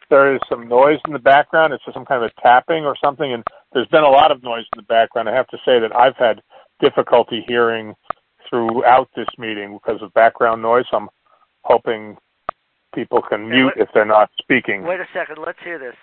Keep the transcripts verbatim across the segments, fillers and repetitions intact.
there is some noise in the background, it's some kind of a tapping or something, and there's been a lot of noise in the background. I have to say that I've had difficulty hearing throughout this meeting because of background noise. I'm hoping people can okay, mute wait, if they're not speaking. Wait a second. Let's hear this.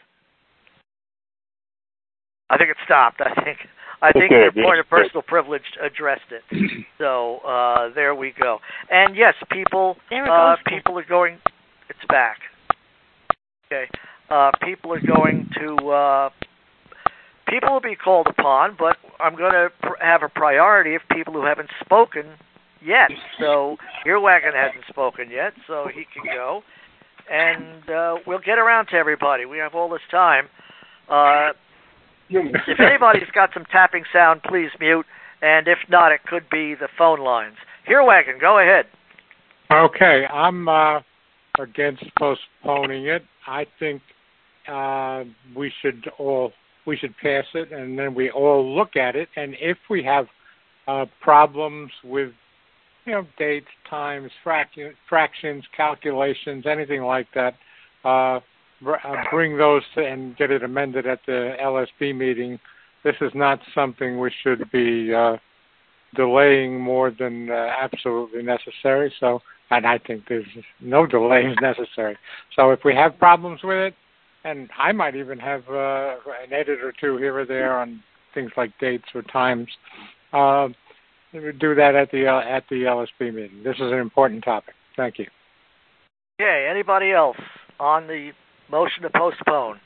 I think it stopped. I think I think did, your yes, point of it personal privilege addressed it. So uh, there we go. And yes, people uh, people are going. It's back. Okay. Uh, people are going to. Uh, people will be called upon, but I'm going to pr- have a priority of people who haven't spoken yet. So Earwagon hasn't spoken yet, so he can go. And uh, we'll get around to everybody. We have all this time. Uh, if anybody's got some tapping sound, please mute. And if not, it could be the phone lines. Earwagon, go ahead. Okay, I'm uh, against postponing it. I think uh, we should all we should pass it, and then we all look at it. And if we have uh, problems with, you know, dates, times, frac- fractions, calculations, anything like that, uh, uh, bring those to, and get it amended at the L S B meeting. This is not something we should be uh, delaying more than uh, absolutely necessary. So, and I think there's no delay is necessary. So if we have problems with it, and I might even have uh, an edit or two here or there on things like dates or times, uh, do that at the uh, at the L S B meeting. This is an important topic. Thank you. Okay, anybody else on the motion to postpone?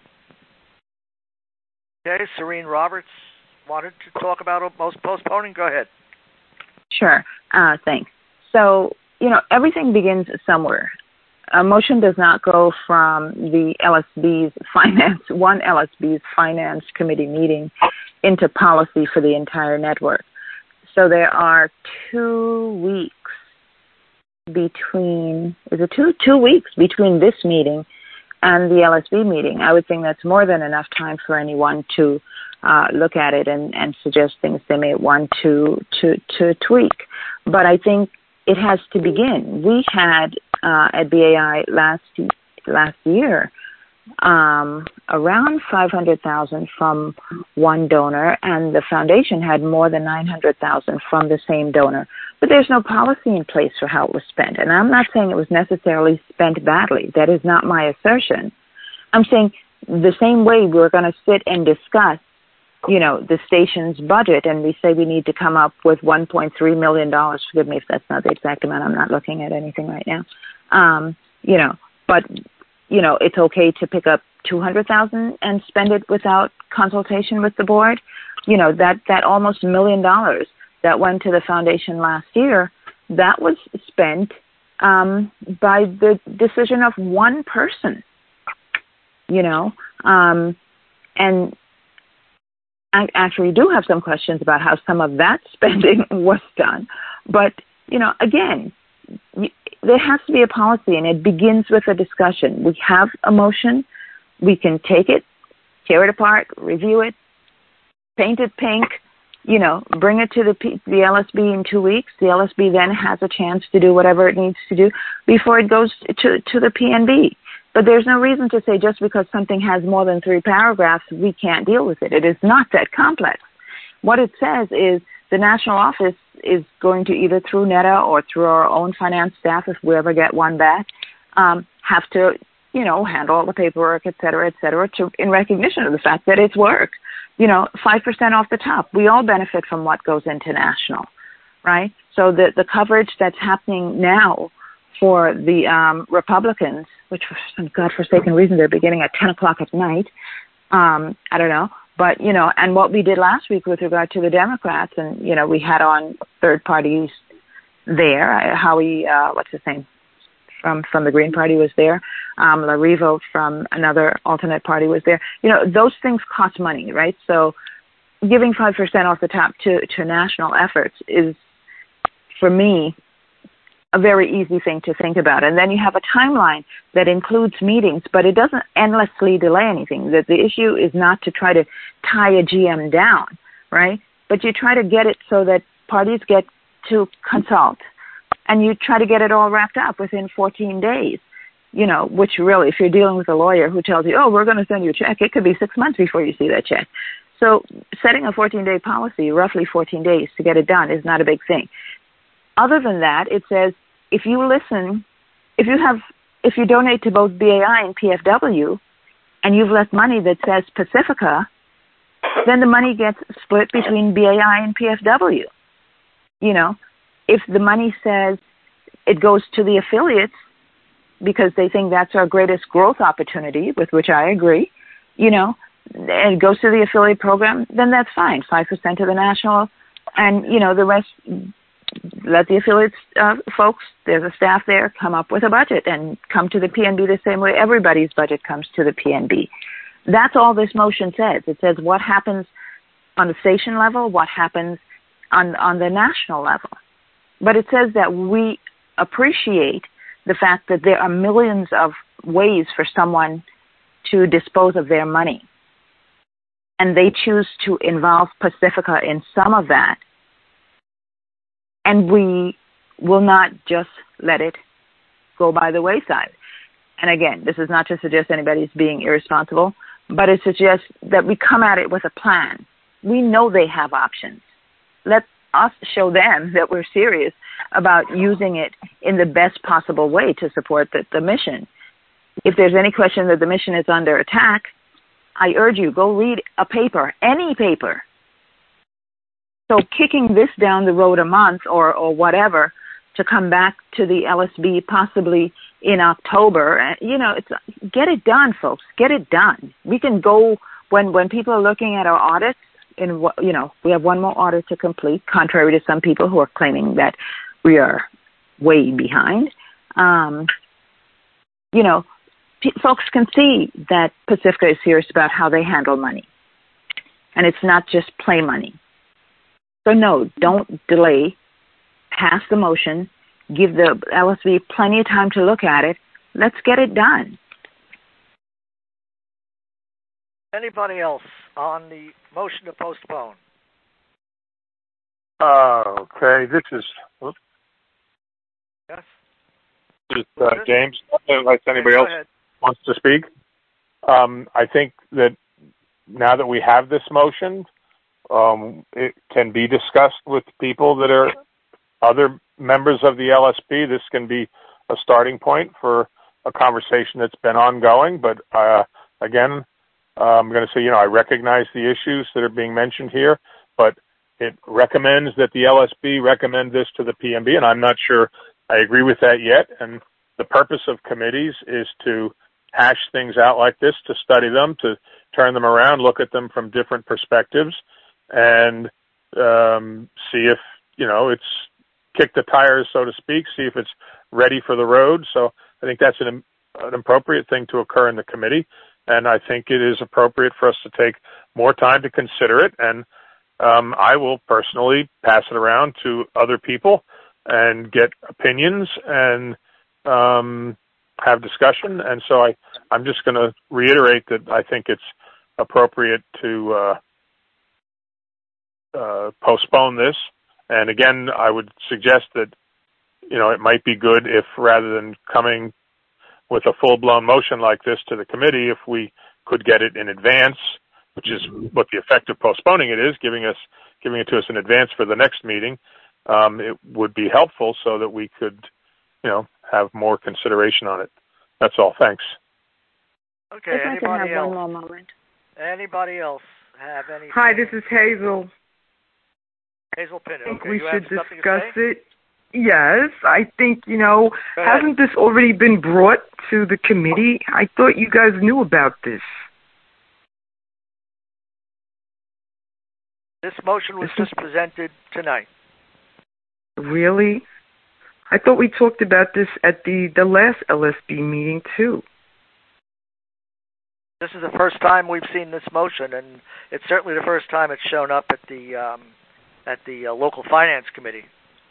Okay, Serene Roberts wanted to talk about most postponing. Go ahead. Sure. Uh, thanks. So, you know, everything begins somewhere. A motion does not go from the L S B's finance, one L S B's finance committee meeting into policy for the entire network. So there are two weeks between, is it two? Two weeks between this meeting and the L S B meeting. I would think that's more than enough time for anyone to uh, look at it and, and suggest things they may want to, to, to tweak. But I think it has to begin. We had uh, at B A I last last year um, around five hundred thousand from one donor, and the foundation had more than nine hundred thousand from the same donor. But there's no policy in place for how it was spent. And I'm not saying it was necessarily spent badly. That is not my assertion. I'm saying the same way we're going to sit and discuss, you know, the station's budget, and we say we need to come up with one point three million dollars. Forgive me if that's not the exact amount. I'm not looking at anything right now. Um, you know, but, you know, it's okay to pick up two hundred thousand dollars and spend it without consultation with the board. You know, that, that almost a million dollars that went to the foundation last year, that was spent um, by the decision of one person, you know, um, and I actually do have some questions about how some of that spending was done. But, you know, again, there has to be a policy, and it begins with a discussion. We have a motion. We can take it, tear it apart, review it, paint it pink, you know, bring it to the P- the L S B in two weeks. The L S B then has a chance to do whatever it needs to do before it goes to, to the P N B. But there's no reason to say just because something has more than three paragraphs, we can't deal with it. It is not that complex. What it says is the national office is going to either through NETA or through our own finance staff, if we ever get one back, um, have to, you know, handle all the paperwork, et cetera, et cetera, to, in recognition of the fact that it's work. You know, five percent off the top. We all benefit from what goes into national, right? So the, the coverage that's happening now for the um, Republicans, which for some godforsaken reason they're beginning at ten o'clock at night, um, I don't know. But, you know, and what we did last week with regard to the Democrats, and, you know, we had on third parties there. Howie, uh, what's his name, from, from the Green Party was there. Um, LaRivo from another alternate party was there. You know, those things cost money, right? So giving five percent off the top to, to national efforts is, for me, a very easy thing to think about. And then you have a timeline that includes meetings, but it doesn't endlessly delay anything. That the issue is not to try to tie a G M down, right? But you try to get it so that parties get to consult, and you try to get it all wrapped up within fourteen days. you know, which really, if you're dealing with a lawyer who tells you, oh, we're going to send you a check, it could be six months before you see that check. So setting a fourteen-day policy, roughly fourteen days to get it done, is not a big thing. Other than that, it says if you listen, if you have, if you donate to both B A I and P F W, and you've left money that says Pacifica, then the money gets split between B A I and P F W. You know, if the money says it goes to the affiliates because they think that's our greatest growth opportunity, with which I agree, you know, and it goes to the affiliate program, then that's fine, five percent to the national, and, you know, the rest, let the affiliates uh, folks, there's a staff there, come up with a budget and come to the P N B the same way everybody's budget comes to the P N B. That's all this motion says. It says what happens on the station level, what happens on on the national level. But it says that we appreciate the fact that there are millions of ways for someone to dispose of their money. And they choose to involve Pacifica in some of that. And we will not just let it go by the wayside. And again, this is not to suggest anybody's being irresponsible, but it suggests that we come at it with a plan. We know they have options. Let us show them that we're serious about using it in the best possible way to support the, the mission. If there's any question that the mission is under attack, I urge you, go read a paper, any paper. So kicking this down the road a month or, or whatever to come back to the L S B possibly in October, you know, it's get it done, folks. Get it done. We can go when when people are looking at our audits. In you know, we have one more audit to complete, contrary to some people who are claiming that we are way behind. Um, you know, p- folks can see that Pacifica is serious about how they handle money, and it's not just play money. So no, don't delay. Pass the motion. Give the L S B plenty of time to look at it. Let's get it done. Anybody else on the motion to postpone? Uh, okay, this is oops, Yes. this is uh, James. Unless anybody Go else ahead. wants to speak, um, I think that now that we have this motion, um, it can be discussed with people that are other members of the L S P. This can be a starting point for a conversation that's been ongoing. But uh, again, uh, I'm going to say, you know, I recognize the issues that are being mentioned here, but it recommends that the L S B recommend this to the P M B, and I'm not sure I agree with that yet. And the purpose of committees is to hash things out like this, to study them, to turn them around, look at them from different perspectives, and um, see if, you know, it's kick the tires, so to speak, see if it's ready for the road. So I think that's an, an appropriate thing to occur in the committee, and I think it is appropriate for us to take more time to consider it, and um, I will personally pass it around to other people and get opinions and um, have discussion. And so I, I'm just going to reiterate that I think it's appropriate to uh, uh, postpone this. And again, I would suggest that, you know, it might be good if rather than coming with a full-blown motion like this to the committee, if we could get it in advance, which is what the effect of postponing it is, giving us, giving it to us in advance for the next meeting, um, it would be helpful so that we could, you know, have more consideration on it. That's all. Thanks. Okay. If I anybody can have else? one more moment. Anybody else have any? Hi, this is Hazel. Hazel Pinner. I think Okay, we you should have something discuss to say? it. Yes, I think, you know, Go ahead. hasn't this already been brought to the committee? I thought you guys knew about this. This motion was just presented tonight. Really? I thought we talked about this at the, the last L S B meeting, too. This is the first time we've seen this motion, and it's certainly the first time it's shown up at the um, at the uh, local finance committee.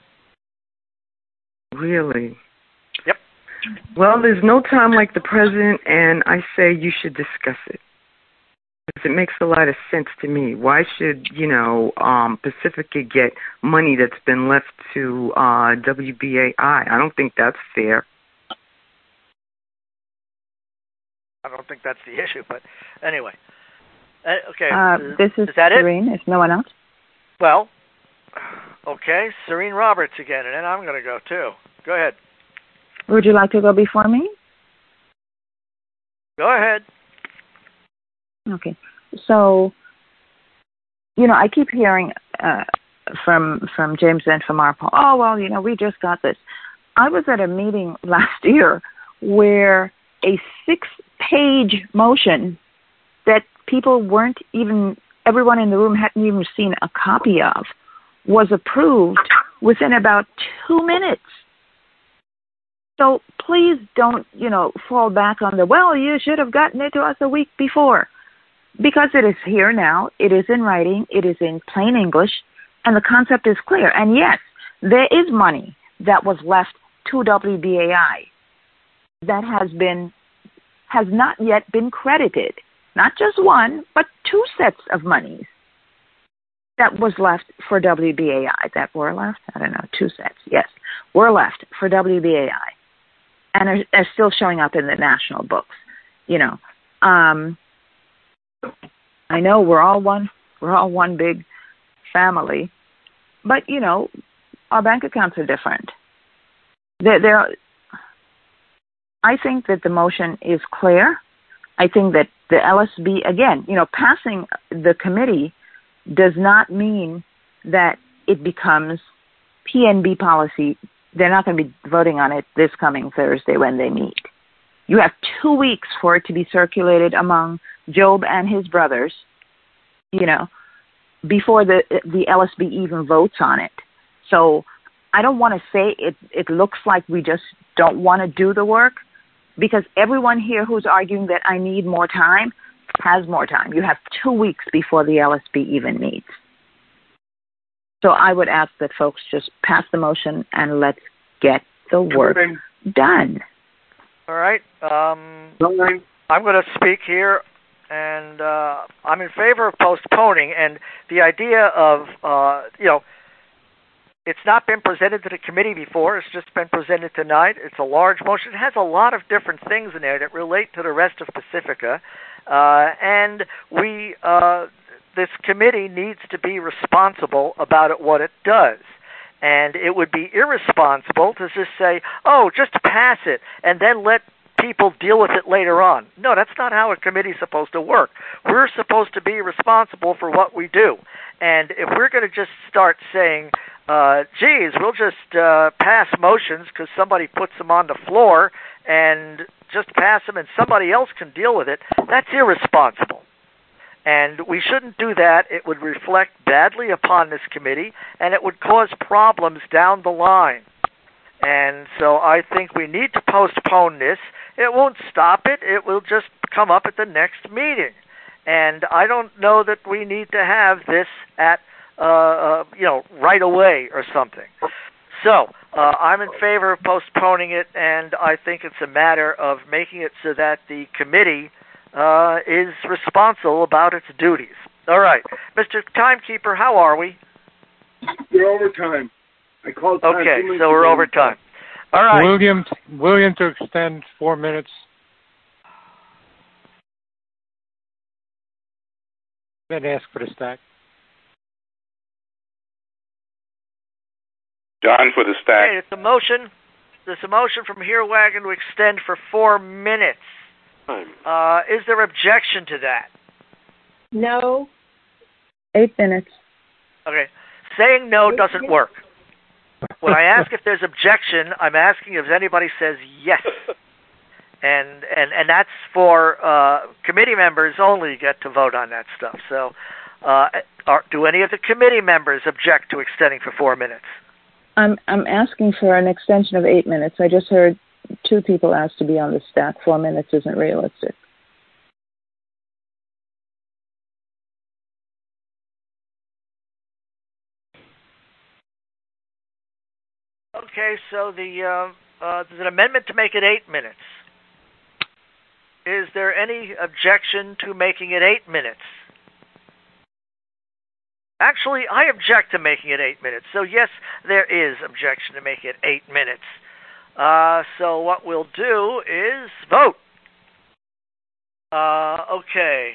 Really? Yep. Well, there's no time like the present, and I say you should discuss it. Because it makes a lot of sense to me. Why should, you know, um, Pacifica get money that's been left to uh, W B A I? I don't think that's fair. I don't think that's the issue, but anyway. Uh, okay. Uh, this is, is that Serene, it? if no one else. Well, okay, Serene Roberts again, and then I'm going to go too. Go ahead. Would you like to go before me? Go ahead. Okay. So, you know, I keep hearing uh, from from James and from Marpol, oh, well, you know, we just got this. I was at a meeting last year where a six-page motion that people weren't even, everyone in the room hadn't even seen a copy of, was approved within about two minutes. So please don't, you know, fall back on the, well, you should have gotten it to us a week before. Because it is here now, it is in writing, it is in plain English, and the concept is clear. And yes, there is money that was left to W B A I that has been, has not yet been credited. Not just one, but two sets of monies that was left for W B A I, that were left, I don't know, two sets, yes, were left for W B A I and are, are still showing up in the national books, you know. Um, I know we're all one, we're all one big family, but, you know, our bank accounts are different. They're, they're, I think that the motion is clear. I think that the L S B, again, you know, passing the committee does not mean that it becomes P N B policy. They're not going to be voting on it this coming Thursday when they meet. You have two weeks for it to be circulated among Job and his brothers, you know, before the the L S B even votes on it. So I don't want to say it, it looks like we just don't want to do the work, because everyone here who's arguing that I need more time has more time. You have two weeks before the L S B even meets. So I would ask that folks just pass the motion and let's get the work done. All right. Um, I'm going to speak here, and uh, I'm in favor of postponing. And the idea of, uh, you know, it's not been presented to the committee before. It's just been presented tonight. It's a large motion. It has a lot of different things in there that relate to the rest of Pacifica. Uh, and we, uh, this committee needs to be responsible about it, what it does. And it would be irresponsible to just say, oh, just pass it, and then let people deal with it later on. No, that's not how a committee is supposed to work. We're supposed to be responsible for what we do. And if we're going to just start saying, uh, geez, we'll just uh, pass motions because somebody puts them on the floor and just pass them and somebody else can deal with it, that's irresponsible. And we shouldn't do that. It would reflect badly upon this committee, and it would cause problems down the line. And so I think we need to postpone this. It won't stop it. It will just come up at the next meeting. And I don't know that we need to have this at, uh, uh, you know, right away or something. So uh, I'm in favor of postponing it, and I think it's a matter of making it so that the committee uh, is responsible about its duties. All right. Mister Timekeeper, how are we? We're over time. I called time Okay, so we're over time. All right. William, William to extend four minutes. Then ask for the stack. John for the stack. Okay, it's a motion. There's a motion from Here Wagon to extend for four minutes. Uh, is there objection to that? No. Eight minutes. Okay. Saying no doesn't work. When I ask if there's objection, I'm asking if anybody says yes. And and, and that's for uh, committee members only get to vote on that stuff. So uh, are, do any of the committee members object to extending for four minutes? I'm I'm asking for an extension of eight minutes. I just heard two people ask to be on the stack. Four minutes isn't realistic. Okay, so the uh, uh, there's an amendment to make it eight minutes. Is there any objection to making it eight minutes? Actually, I object to making it eight minutes. So yes, there is objection to making it eight minutes. Uh, so what we'll do is vote. Uh, okay.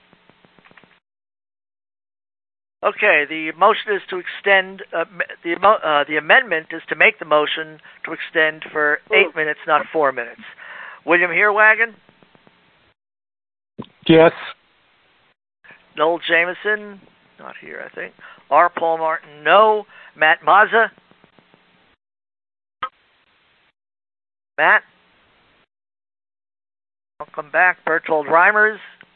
Okay, the motion is to extend, uh, the, uh, the amendment is to make the motion to extend for eight minutes, not four minutes. William Heerwagen? Yes. Noel Jameson? Not here, I think. R. Paul Martin, no. Matt Mazza? Matt? I'll come back. Bertold Reimers?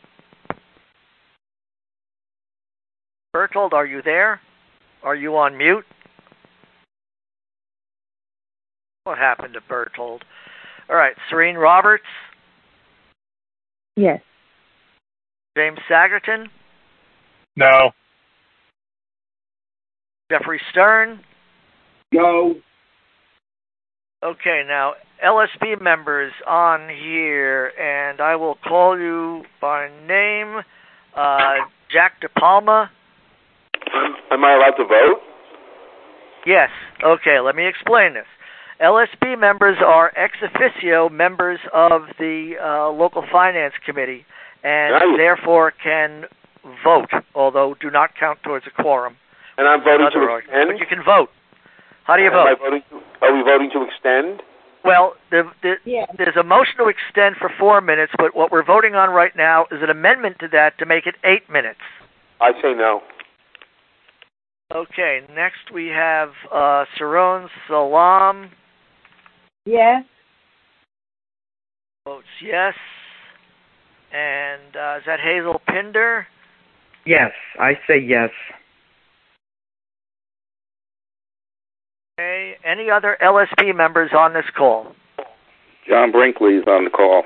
Bertold, are you there? Are you on mute? What happened to Bertold? All right, Serene Roberts? Yes. James Sagerton? No. Jeffrey Stern? No. Okay, now, L S P members on here, and I will call you by name. Uh, Jack DePalma? Am I allowed to vote? Yes. Okay, let me explain this. L S P members are ex officio members of the uh, local finance committee, and Nice. therefore can vote, although do not count towards a quorum. And I'm voting Another to argument. extend? But you can vote. How do you Am vote? I voting to, are we voting to extend? Well, the, the, Yeah. there's a motion to extend for four minutes, but what we're voting on right now is an amendment to that to make it eight minutes. I say no. Okay, next we have uh, Saron Salam. Yes. Votes yes. And uh, is that Hazel Pinder? Yes, I say yes. Okay. Any other L S P members on this call? John Brinkley is on the call.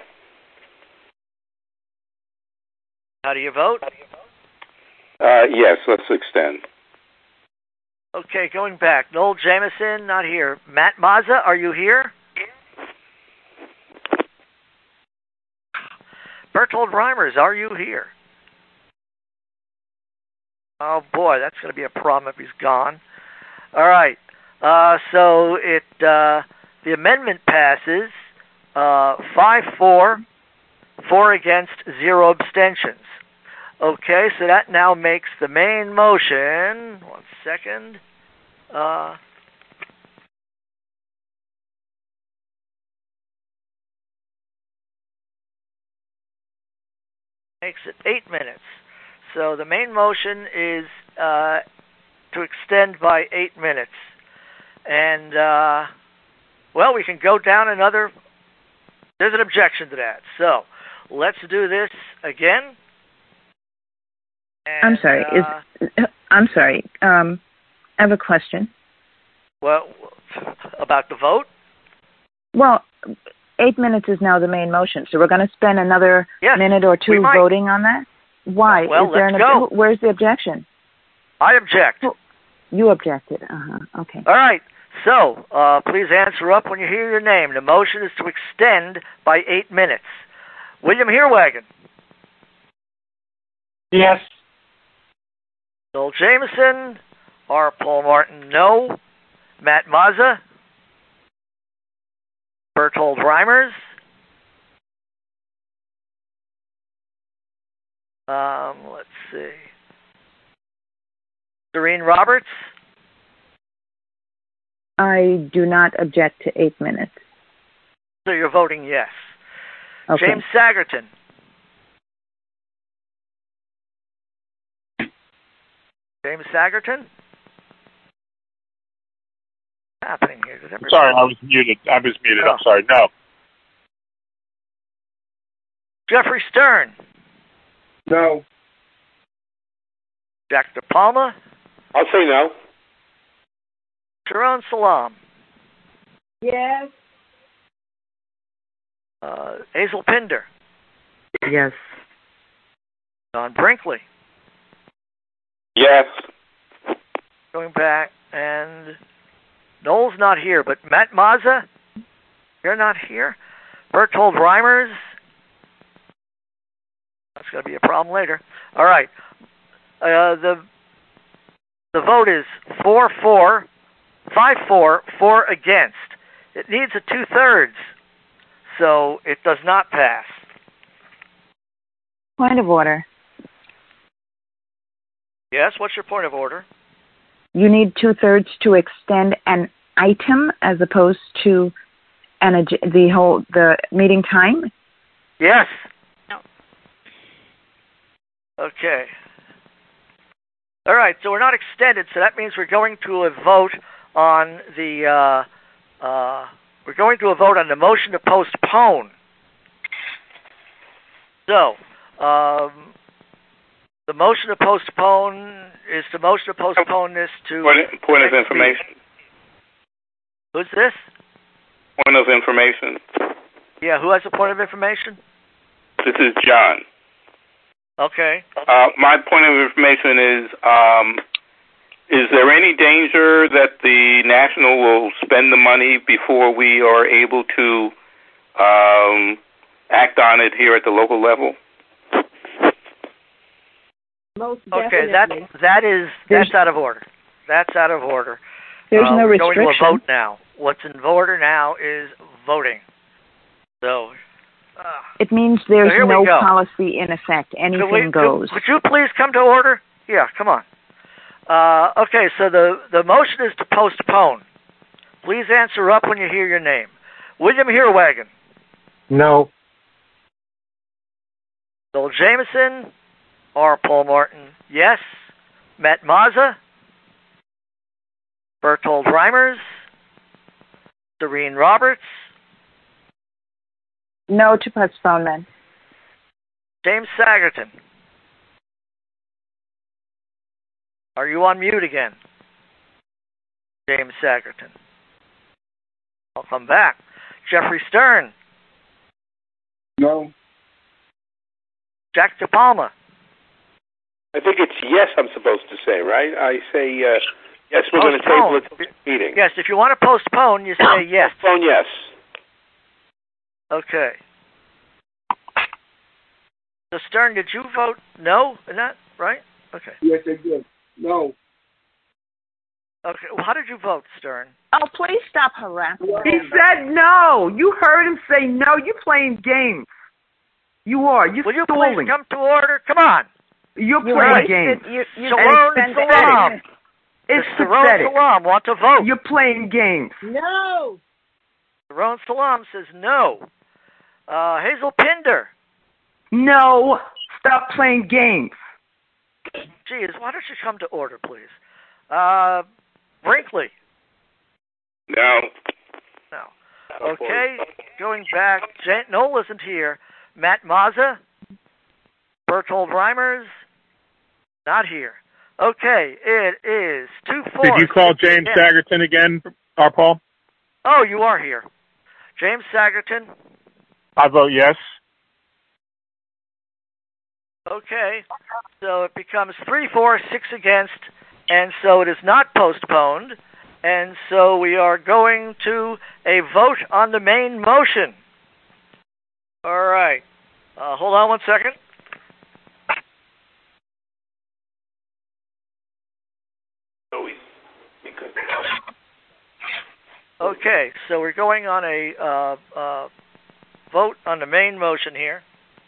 How do you vote? Uh, yes, let's extend. Okay, going back. Noel Jameson, not here. Matt Mazza, are you here? Bertold Reimers, are you here? Oh boy, that's going to be a problem if he's gone. All right. Uh, so it uh, the amendment passes uh, five four, four against, zero abstentions. Okay, so that now makes the main motion. One second. Uh, makes it eight minutes. So the main motion is uh, to extend by eight minutes. And, uh, well, we can go down another. There's an objection to that. So let's do this again. And, I'm sorry. Uh, Is I'm sorry. Um, I have a question. well, about the vote? Well, eight minutes is now the main motion, so we're going to spend another Yes, minute or two we might. voting on that. Why? Well, is there let's an go. obje- Where's the objection? I object. You objected. Uh huh. Okay. All right. So, uh, please answer up when you hear your name. The motion is to extend by eight minutes. William Heerwagen. Yes. Noel Jameson. R. Paul Martin, no. Matt Mazza. Bertold Reimers. Um, let's see. Serene Roberts. I do not object to eight minutes. So you're voting yes. Okay. James Sagerton. James Sagerton? What's happening here? Does everybody... Sorry, I was muted. I was muted. Oh. I'm sorry. No. Jeffrey Stern. No. Jack DePalma. I'll say no. Sharon Salam. Yes. Uh, Hazel Pinder. Yes. Don Brinkley. Yes. Going back, and Noel's not here, but Matt Mazza, you're not here. Bertold Reimers. That's going to be a problem later. All right. Uh, the the vote is four four, five four, four against. It needs a two thirds, so it does not pass. Point of order. Yes, what's your point of order? You need two-thirds to extend an item as opposed to an ag- the whole the meeting time? Yes. No. Okay. All right, so we're not extended, so that means we're going to a vote on the uh, uh, we're going to a vote on the motion to postpone. So, um, the motion to postpone is the motion to postpone this to Point, point of information. Meeting. Who's this? Point of information. Yeah, who has a point of information? This is John. Okay. Uh, my point of information is, um, is there any danger that the National will spend the money before we are able to um, act on it here at the local level? Most okay, that that is that's out of order. That's out of order. There's uh, no we're restriction. Going to a vote now. What's in order now is voting. So. Uh, it means there's so no policy in effect. Anything we, goes. Could, would you please come to order? Yeah, come on. Uh, okay, so the, the motion is to postpone. Please answer up when you hear your name. William Heerwagen. No. Bill Jameson. R. Paul Martin. Yes. Matt Mazza. Bertold Reimers. Doreen Roberts. No to postponement. James Sagerton. Are you on mute again? James Sagerton. I'll come back. Jeffrey Stern. No. Jack DePalma. I think it's yes I'm supposed to say, right? I say uh, yes, we're going to table it to the meeting. Yes, if you want to postpone, you say yes. Postpone yes. Okay. So, Stern, did you vote no in that, right? Okay. Yes, I did. No. Okay. Well, how did you vote, Stern? Oh, please stop harassing me. He said no. You heard him say no. You're playing games. You are. You're Will you stalling. please come to order? Come on. You're You playing wasted- games. You, you Sharon spent Salam. it. It's Sharon pathetic. Salam want to vote. You're playing games. No. Sharon Salam says no. Uh, Hazel Pinder. No. Stop playing games. Geez, why don't you come to order, please? Uh, Brinkley. No. No. Okay, going back. Jan- Noel isn't here. Matt Mazza. Bertold Reimers. Not here. Okay, it is two four. Did you call James yes. Sagerton again, R. Paul? Oh, you are here. James Sagerton. I vote yes. Okay, so it becomes three four, six against, and so it is not postponed, and so we are going to a vote on the main motion. All right. Uh, hold on one second. Okay, so we're going on a uh, uh, vote on the main motion here.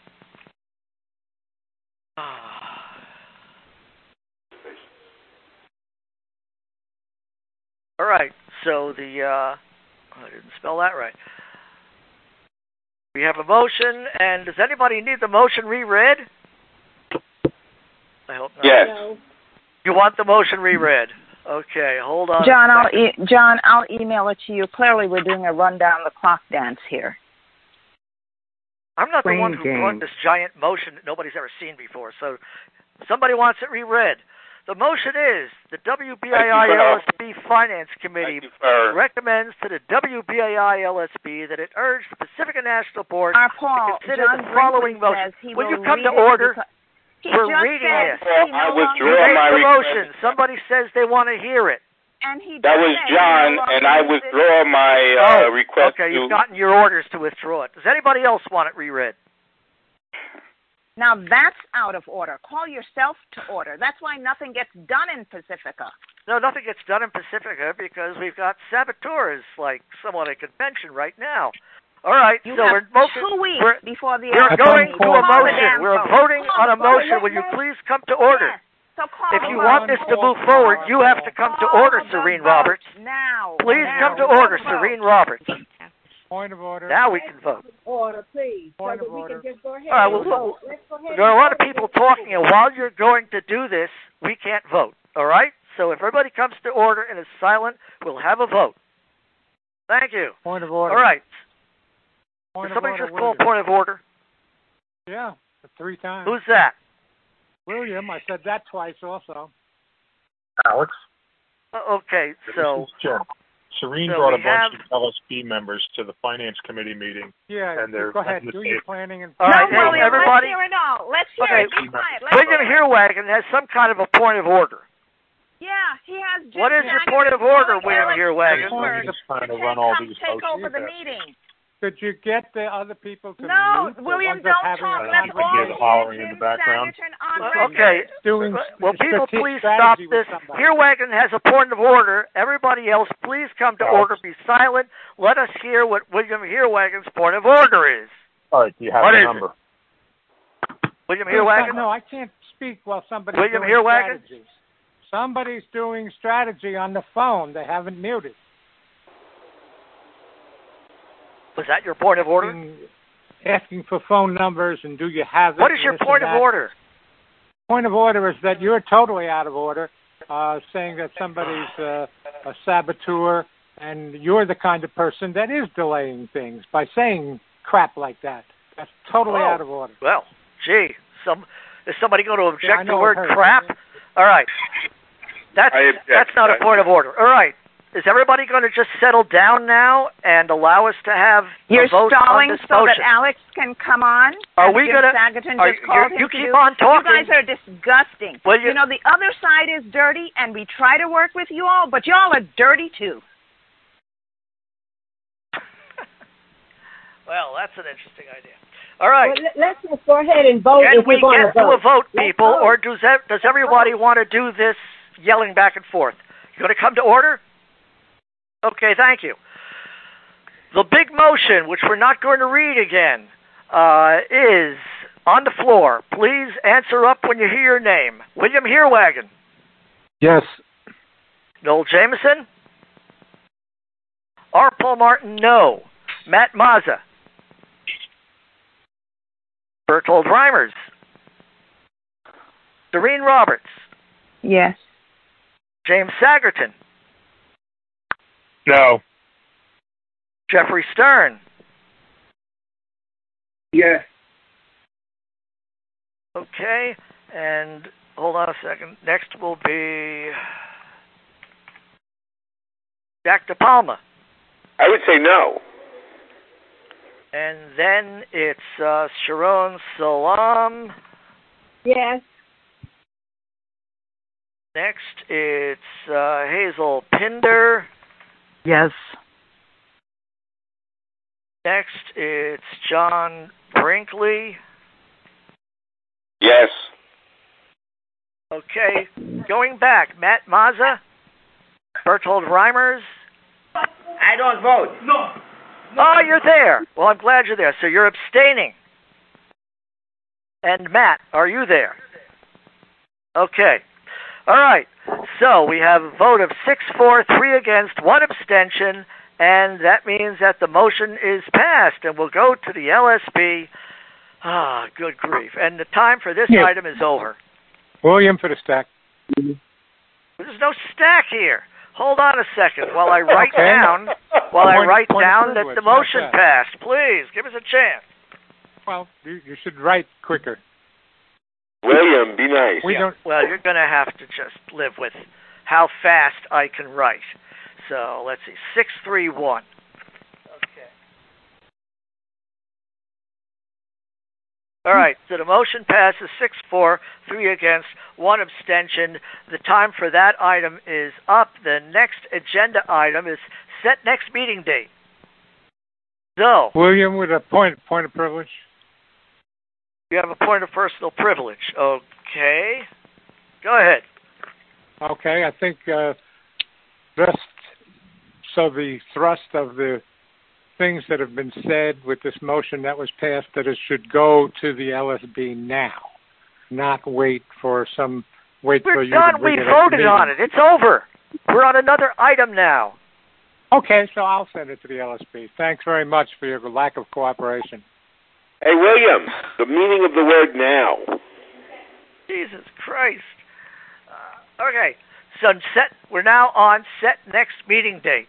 All right, so the, uh, I didn't spell that right. We have a motion, and does anybody need the motion reread? I hope not. Yes. No. You want the motion reread? Okay, hold on. John, I'll e- John, I'll email it to you. Clearly, we're doing a run down the clock dance here. I'm not Playing the one who games. brought this giant motion that nobody's ever seen before, so somebody wants it reread. The motion is the W B A I L S B Finance Committee Thank you for- recommends to the W B A I L S B that it urge the Pacifica National Board Our Paul, to consider John the following Brinkley motion. says he Will will you come read to it order? because- He We're just reading said this. he no I longer- withdraw You made my the request. motion. Somebody says they want to hear it. And he That just was said he John, no and longer I needs it. withdraw my uh, oh, request okay. to... You've gotten your orders to withdraw it. Does anybody else want it reread? Now that's out of order. Call yourself to order. That's why nothing gets done in Pacifica. No, nothing gets done in Pacifica because we've got saboteurs like someone at convention right now. All right, You so have we're motion, two weeks we're, before the we're That's going to a uncalled for. motion. We're voting on a motion. Will you please come to order? Yes. So call If the you vote. want this to move forward, you have to come to order, Call the Serene vote Roberts. Now. Please now. come to order, Serene Roberts. Point of order. Now we can vote. Order, please. Point so of that we order. can just go ahead All right, and well, vote. Let's go ahead There are a and lot of vote people and get talking, it and while you're going to do this, we can't vote. All right? So if everybody comes to order and is silent, we'll have a vote. Thank you. Point of order. All right. Point Did of somebody order, just call William. point of order? Yeah, three times. Who's that? William, I said that twice also. Alex? Uh, okay, so This is Jim. Serene so brought a we bunch have- of L S B members to the Finance Committee meeting. Yeah, And they're go ahead. letting Do the your tape- planning and... all No, right, hey, William, everybody. let's hear it all. Let's hear Okay. it. Be quiet. Let's William hear it. Heerwagen has some kind of a point of order. Yeah, he has. Jim What is your Jackson point of order, calling William Alex Heerwagen? Ginsburg I'm just trying to to run take, all come these take votes. over the meeting. Could you get the other people to No, mute? The William, ones that don't having talk. a Let's all hear the hollering hear in the Jim background. Sagerton on Uh, record. okay. Doing Well, people, strate- please stop strategy this. with somebody. Heerwagen has a point of order. Everybody else, please come to Alex. order. Be silent. Let us hear what William Heerwagen's point of order is. All right, do you have What the is number? William Please Heerwagen? don't- No, I can't speak while somebody's William doing Heerwagen? strategy. Somebody's doing strategy on the phone. They haven't muted. Was that your point of order? Asking, asking for phone numbers and do you have it? What is and your this and point of that. order? Point of order is that you're totally out of order, uh, saying that somebody's uh, a saboteur, and you're the kind of person that is delaying things by saying crap like that. That's totally Oh. out of order. Well, gee, some is somebody going to Yeah, I object to know the word it hurts. crap? All right, that's I object. that's not a point of order. All right, is everybody going to just settle down now and allow us to have You're a vote stalling on this so motion? that Alex can come on. Are as we Jim gonna- Sagerton are just you- called you him to keep do. on talking. You guys are disgusting. Well, you- you know the other side is dirty, and we try to work with you all, but y'all are dirty too. Well, that's an interesting idea. All right. Well, let- let's just go ahead and vote Can if we we're going get to to a vote. vote, Let's people, vote. or does ev- does everybody want to do this yelling back and forth? You going to come to order? Okay, thank you. The big motion, which we're not going to read again, uh, is on the floor. Please answer up when you hear your name. William Heerwagen. Yes. Noel Jameson. R. Paul Martin, no. Matt Mazza. Bertold Reimers. Serene Roberts. Yes. James Sagerton. No. Jeffrey Stern. Yes. Okay, and hold on a second. Next will be Jack DePalma. I would say no. And then it's uh, Sharon Salam. Yes. Next, it's uh, Hazel Pinder. Yes. Next, it's John Brinkley. Yes. Okay, going back, Matt Mazza, Bertold Reimers. I don't vote. No. Oh, you're there. Well, I'm glad you're there. So you're abstaining. And Matt, are you there? Okay. All right. So we have a vote of six, four, three against, one abstention, and that means that the motion is passed, and we'll go to the L S B. Ah, good grief. And the time for this Yeah. item is over. William for the stack. There's no stack here. Hold on a second while I write Okay. down while I Point- write point of down that privilege, the not motion that. passed. Please, give us a chance. Well, you, you should write quicker. William, be nice. We don't. Well, you're going to have to just live with how fast I can write. So let's see, six three one. Okay. All right, so the motion passes six four, three against, one abstention. The time for that item is up. The next agenda item is set next meeting date. So, William with a point point of privilege. you have a point of personal privilege. Okay. Go ahead. Okay, I think uh, just so the thrust of the things that have been said with this motion that was passed that it should go to the L S B now, not wait for some wait We're for you done. to bring We it up voted meeting. on it. It's over. We're on another item now. Okay, so I'll send it to the L S B. Thanks very much for your lack of cooperation. Hey, William, the meaning of the word now. Jesus Christ. Uh, okay, so set. We're now on set next meeting date.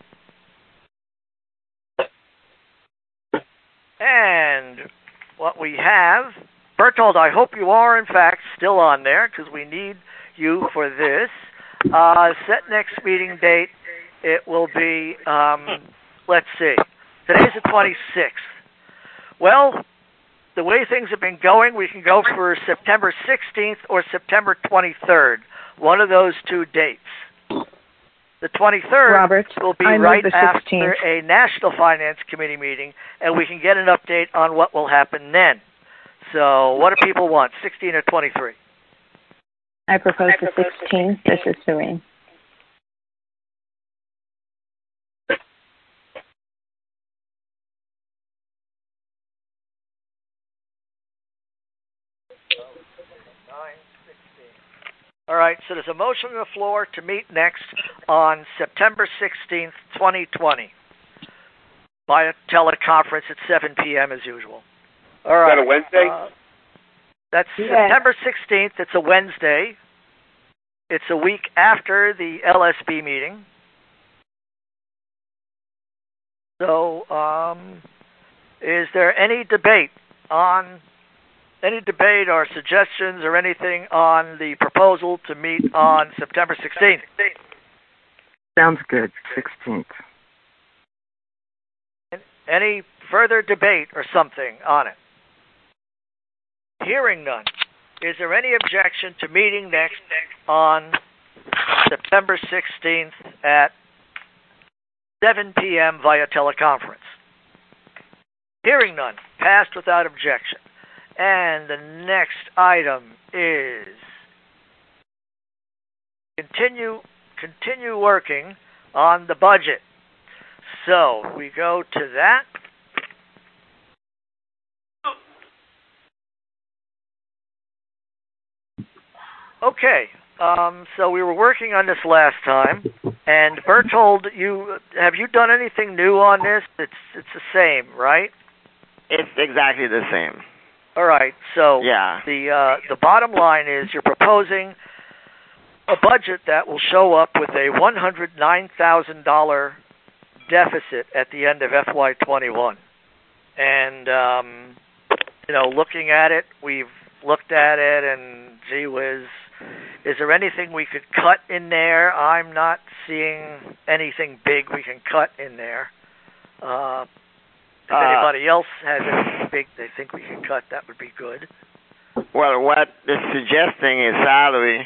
And what we have, Bertold, I hope you are in fact still on there because we need you for this. Uh, set next meeting date, it will be, um, let's see, today's the twenty-sixth. Well, the way things have been going, we can go for September sixteenth or September twenty-third, one of those two dates. The twenty-third Robert, will be I move right the after sixteenth. a National Finance Committee meeting, and we can get an update on what will happen then. So what do people want, sixteen or twenty-three? I propose the sixteenth. This is Serene. All right, so there's a motion on the floor to meet next on September sixteenth, twenty twenty, by a teleconference at seven p.m. as usual. All right. Is that a Wednesday? Uh, that's Yes. September sixteenth. It's a Wednesday. It's a week after the L S B meeting. So, um, is there any debate on Any debate or suggestions or anything on the proposal to meet on September sixteenth? Sounds good. sixteenth. Any further debate or something on it? Hearing none. Is there any objection to meeting next on September sixteenth at seven p.m. via teleconference? Hearing none. Passed without objection. And the next item is continue continue working on the budget. So we go to that. Okay. Um, so we were working on this last time, and Bertold, you have you done anything new on this? It's it's the same, right? It's exactly the same. All right, so yeah. the uh, the bottom line is you're proposing a budget that will show up with a one hundred nine thousand dollars deficit at the end of F Y twenty-one. And, um, you know, looking at it, we've looked at it, and gee whiz, is there anything we could cut in there? I'm not seeing anything big we can cut in there. Uh If Uh, anybody else has anything big they think we can cut, that would be good. Well, what they're suggesting is salary.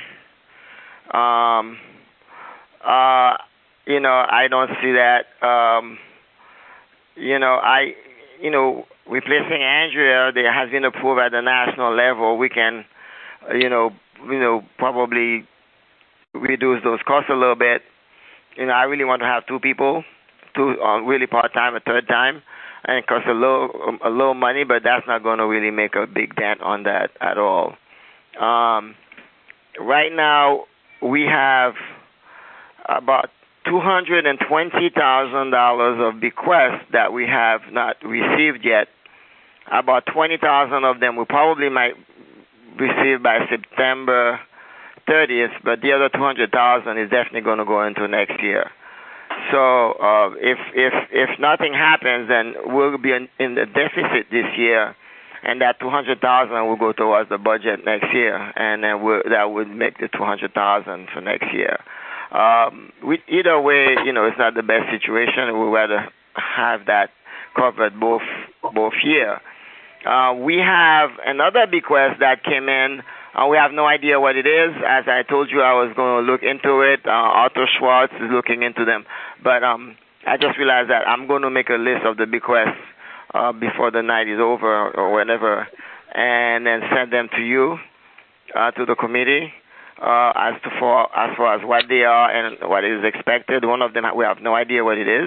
Um, uh, you know, I don't see that. Um, you know, I, you know, replacing Andrea, that has been approved at the national level. We can, uh, you know, you know, probably reduce those costs a little bit. You know, I really want to have two people, two uh, really part time, a third time. And it costs a little, a little money, but that's not going to really make a big dent on that at all. Um, right now, we have about two hundred twenty thousand dollars of bequests that we have not received yet. About twenty thousand dollars of them we probably might receive by September thirtieth, but the other two hundred thousand dollars is definitely going to go into next year. So uh, if if if nothing happens, then we'll be in, in the deficit this year, and that two hundred thousand will go towards the budget next year, and then we'll, that would make the two hundred thousand for next year. Um, we, either way, you know, it's not the best situation. We'd rather have that covered both both year. Uh, we have another bequest that came in. Uh, we have no idea what it is. As I told you, I was going to look into it. Uh, Arthur Schwartz is looking into them. But um, I just realized that I'm going to make a list of the bequests uh, before the night is over or whenever, and then send them to you, uh, to the committee, uh, as to for as far as what they are and what is expected. One of them we have no idea what it is.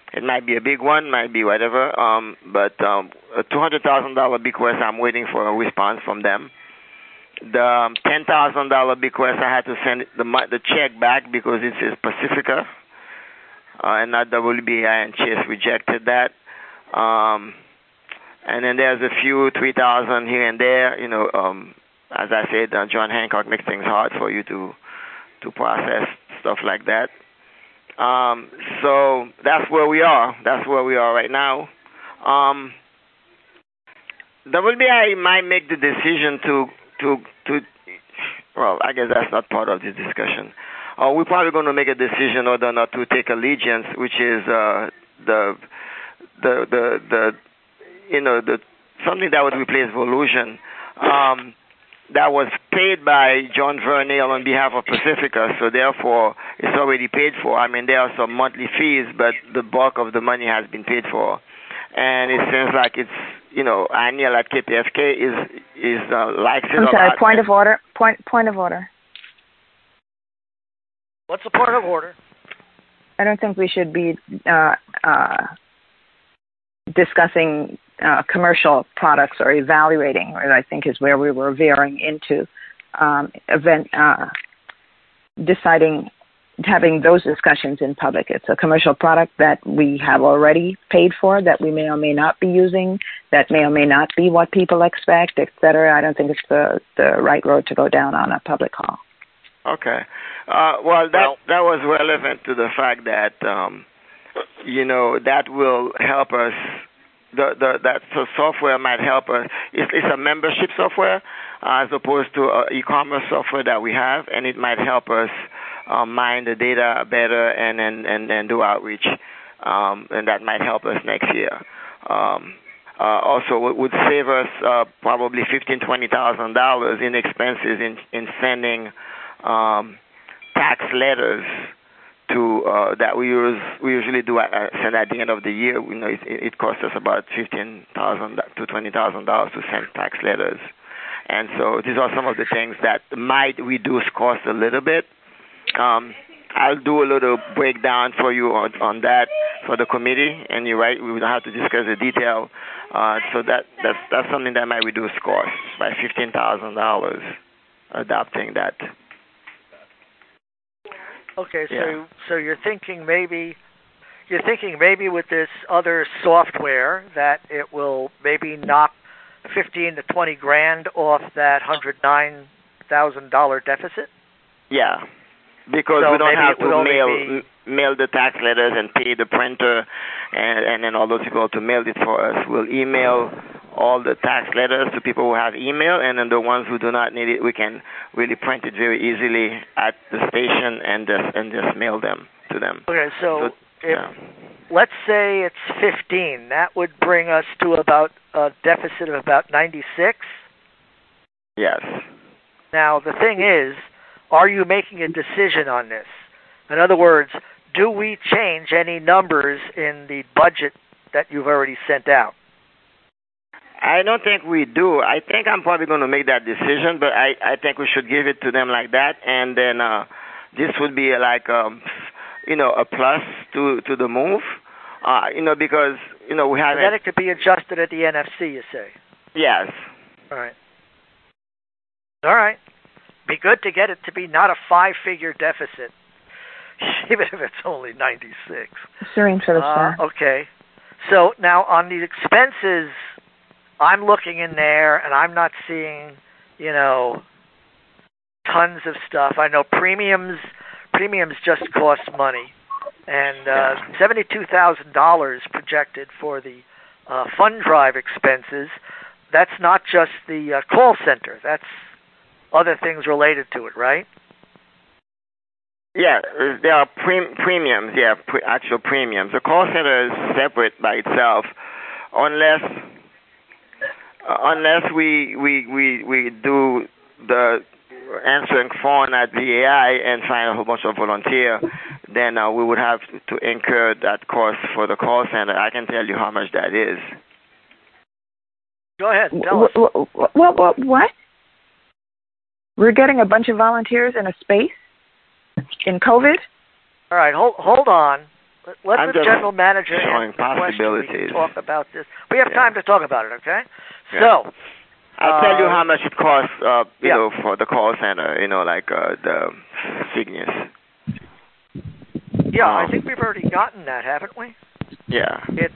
It might be a big one, might be whatever. Um, but um, a two hundred thousand dollar bequest, I'm waiting for a response from them. The um, ten thousand dollar bequest, I had to send the the check back because it says Pacifica, uh, and not W B I, and Chase rejected that. Um, and then there's a few three thousand here and there. You know, um, as I said, uh, John Hancock makes things hard for you to to process stuff like that. Um, so that's where we are. That's where we are right now. Um, W B I might make the decision to to to. Well, I guess that's not part of this discussion. Uh, we're probably going to make a decision whether or not to take allegiance, which is uh, the the the the you know the something that would replace Volusion. Um, that was paid by John Vernale on behalf of Pacifica, so therefore it's already paid for. I mean, there are some monthly fees, but the bulk of the money has been paid for. And it seems like it's, you know, Aniel at K P F K is is uh, likes it. I'm sorry, about point of order. Point point of order. What's the point of order? I don't think we should be uh, uh, discussing uh, commercial products or evaluating, or I think is where we were veering into um, event uh, deciding, having those discussions in public. It's a commercial product that we have already paid for, that we may or may not be using, that may or may not be what people expect, et cetera. I don't think it's the, the right road to go down on a public call. Okay. Uh, well, that well, that was relevant to the fact that, um, you know, that will help us. The, the, that so software might help us. It's, it's a membership software uh, as opposed to uh, e-commerce software that we have, and it might help us uh, mine the data better and, and, and, and do outreach, um, and that might help us next year. Um, uh, also, it would save us uh, probably fifteen thousand dollars, twenty thousand dollars in expenses in, in sending um, tax letters to uh, that we use we usually do at, uh, send at the end of the year. You know, it, it costs us about fifteen thousand to twenty thousand dollars to send tax letters, and so these are some of the things that might reduce costs a little bit. Um, I'll do a little breakdown for you on, on that for the committee, and you're right, we don't have to discuss the detail. Uh, so that that's that's something that might reduce costs by fifteen thousand dollars. Adopting that. Okay, so yeah. so you're thinking maybe you're thinking maybe with this other software that it will maybe knock fifteen to twenty grand off that hundred nine thousand dollar deficit. Yeah, because so we don't have to mail be... mail the tax letters and pay the printer and and then all those people to mail it for us. We'll email all the tax letters to people who have email, and then the ones who do not need it, we can really print it very easily at the station and just and just mail them to them. Okay, so, so if yeah. let's say it's fifteen, that would bring us to about a deficit of about ninety-six. Yes. Now the thing is, are you making a decision on this? In other words, do we change any numbers in the budget that you've already sent out? I don't think we do. I think I'm probably going to make that decision, but I, I think we should give it to them like that, and then uh, this would be like, um, you know, a plus to, to the move, uh, you know, because, you know, we have... And then it could be adjusted at the N F C, you say? Yes. All right. All right. Be good to get it to be not a five-figure deficit, even if it's only ninety-six. Serene for the uh, Okay. So now on the expenses... I'm looking in there, and I'm not seeing, you know, tons of stuff. I know premiums premiums just cost money, and uh, seventy-two thousand dollars projected for the uh, fund drive expenses. That's not just the uh, call center. That's other things related to it, right? Yeah, there are pre- premiums, yeah, pre- actual premiums. The call center is separate by itself, unless... Uh, unless we, we we we do the answering phone at V A I and find a whole bunch of volunteer, then uh, we would have to, to incur that cost for the call center. I can tell you how much that is. Go ahead, tell us. What, what, what, what? We're getting a bunch of volunteers in a space in COVID? All right, hold hold on. let I'm the just general manager showing answer the question. We possibilities. can talk about this. We have Yeah. time to talk about it, okay? Yeah. So, I'll tell you uh, how much it costs, uh, you yeah. know, for the call center, you know, like uh, the Cygnus. Yeah, I Um, think we've already gotten that, haven't we? Yeah. It's,